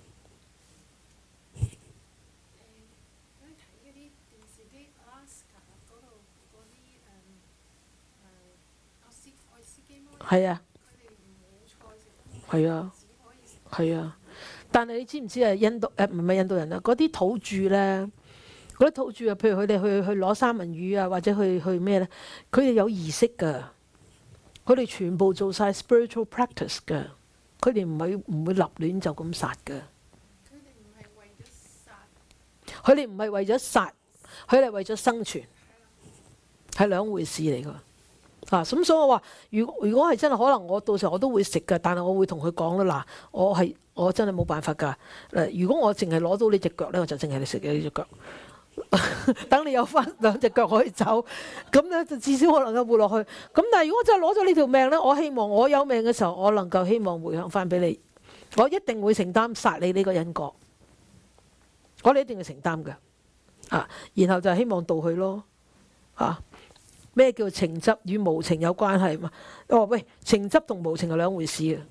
係啊，係啊，係啊。但係你知唔知啊？印度誒唔係印度人啊，嗰啲土著咧。嗰啲土著啊，譬如佢哋去去攞三文魚啊，或者去去咩咧？佢哋有儀式㗎，佢哋全部做晒 spiritual practice 㗎，佢哋唔係唔會立亂就咁殺㗎。佢哋唔係為咗殺，佢哋唔係為咗殺，佢哋係為咗生存，係兩回事嚟㗎。啊，咁所以我話，如果如果係真係可能，我到時候我都會食㗎，但係我會同佢講啦，嗱，我係我真係冇辦法㗎。誒，如果我淨係攞到呢隻腳咧，我就淨係你食嘅呢隻腳。等你有翻兩隻腳可以走，咁咧就至少我能夠活落去。咁但係如果真係攞咗呢條命咧，我希望我有命嘅時候，我能夠希望回向翻俾你，我一定會承擔殺你呢個因果，我哋一定要承擔嘅。 啊，然後就希望度佢咯。啊，咩叫情執與無情有關係嘛？我話喂，情執同無情係兩回事嘅。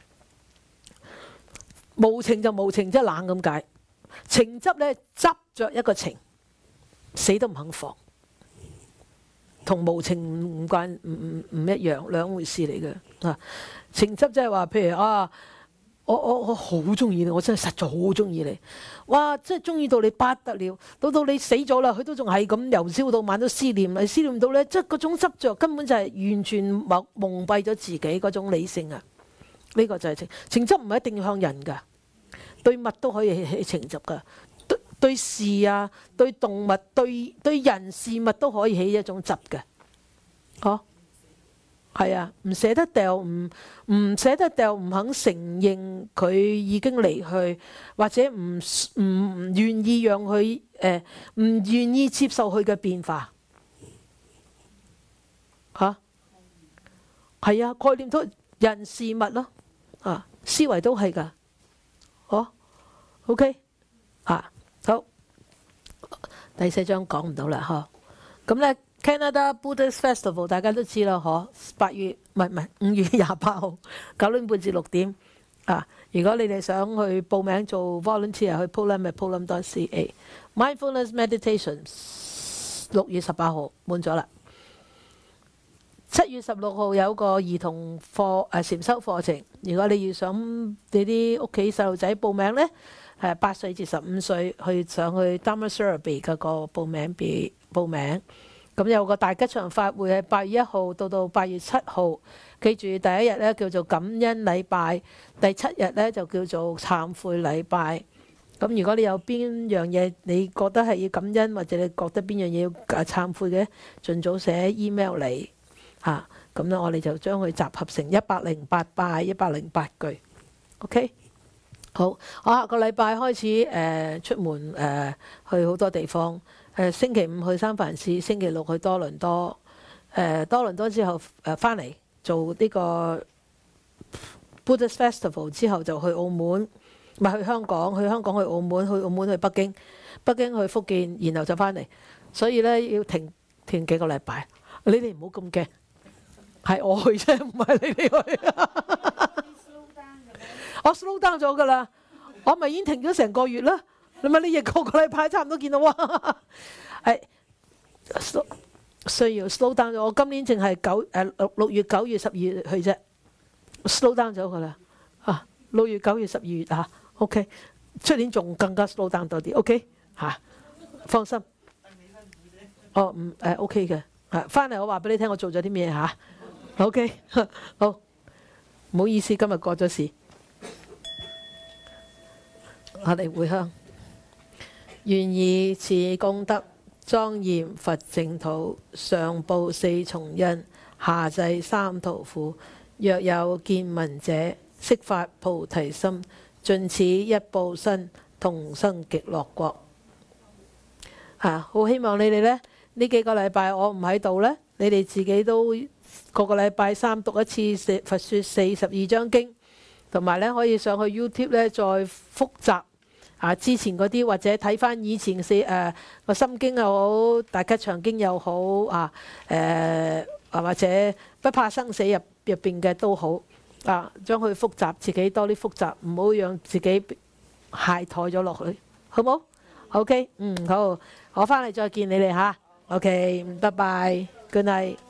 無情就無情，即係冷咁解。情執呢，執着一個情，死都唔肯放，同無情唔關唔唔唔一樣，兩回事嚟嘅。啊，情執即係話，譬如啊。我我我好中意你，我真係實在好中意你。哇！真係中意到你不得了，到到你死咗啦，佢都仲係咁由朝到晚都思念你，思念到咧，即係嗰種執着根本就係完全蒙蒙蔽咗自己嗰種理性啊！呢個就係情情執，唔係一定要向人㗎，對物都可以起情執㗎，對對事啊，對動物、對對人事物都可以起一種執嘅，嗬？係啊，唔捨得掉，唔唔捨得掉，唔肯承認佢已經離去，或者唔唔唔願意讓佢誒，唔願意接受佢嘅變化，嚇，係啊，概念都人事物咯，啊，思維都係㗎，好 OK 啊，好，第四章講唔到啦，嗬，咁咧。Canada Buddhist Festival 大家都知啦，嗬，八月唔係唔係五月廿八號九點半至六點啊！如果你哋想去報名做 volunteer 去 Pulam 咪 pulam dot c a Mindfulness Meditation 六月十八號滿咗啦。七月十六號有個兒童課誒禪修課程，如果你要想你啲屋企細路仔報名呢，係八歲至十五歲去上去 Dharma Seravee 嗰個報名俾報名。咁有個大吉祥法會係八月一號到到八月七號，記住第一日咧叫做感恩禮拜，第七日咧就叫做懺悔禮拜。咁如果你有邊樣嘢你覺得係要感恩，或者你覺得邊樣嘢要懺悔嘅，盡早寫 email 嚟嚇。咁咧我哋就將佢集合成一百零八拜一百零八句。OK， 好，我下個禮拜開始誒、呃、出門誒、呃、去好多地方。誒星期五去三藩市，星期六去多倫多。誒、呃、多倫多之後誒翻嚟做呢個 Buddhist Festival 之後就去澳門，唔係去香港，去香港去澳門，去澳門去北京，北京去福建，然後就翻嚟。所以咧要停停幾個禮拜。你哋唔好咁驚，係我去啫，唔係你哋去。我 slow down 咗㗎啦，我咪已經停咗成個月啦。你咪呢日個個禮拜差唔多見到哇，係需要 slow down 咗。我今年淨係九誒六六月、九月、十二月去啫 ，slow down 咗噶啦。啊，六月、九月、十二月啊 ，OK， 出年仲更加 slow down 多啲 ，OK 嚇、啊，放心。哦，唔誒 OK 嘅，啊，翻嚟我話俾你聽，我做咗啲咩嚇 ，OK， 好，唔好意思，今日過咗事，我哋回鄉。願以此功德莊嚴佛淨土，上報四重恩，下濟三途苦。若有見聞者，悉發菩提心，盡此一報身，同生極樂國。啊，好希望你哋呢呢幾個禮拜我唔喺度呢，你哋自己都個個禮拜三讀一次佛說四十二章經，同埋呢可以上去 YouTube 呢再複習。啊！之前嗰啲或者睇翻以前四誒個心經又好，大吉祥經又好啊誒啊，或者不怕生死入入邊嘅都好啊，將佢複習，自己多啲複習，唔好讓自己懈怠咗落去，好冇 ？OK， 嗯好，我翻嚟再見你哋吓 OK， 拜拜，Good night。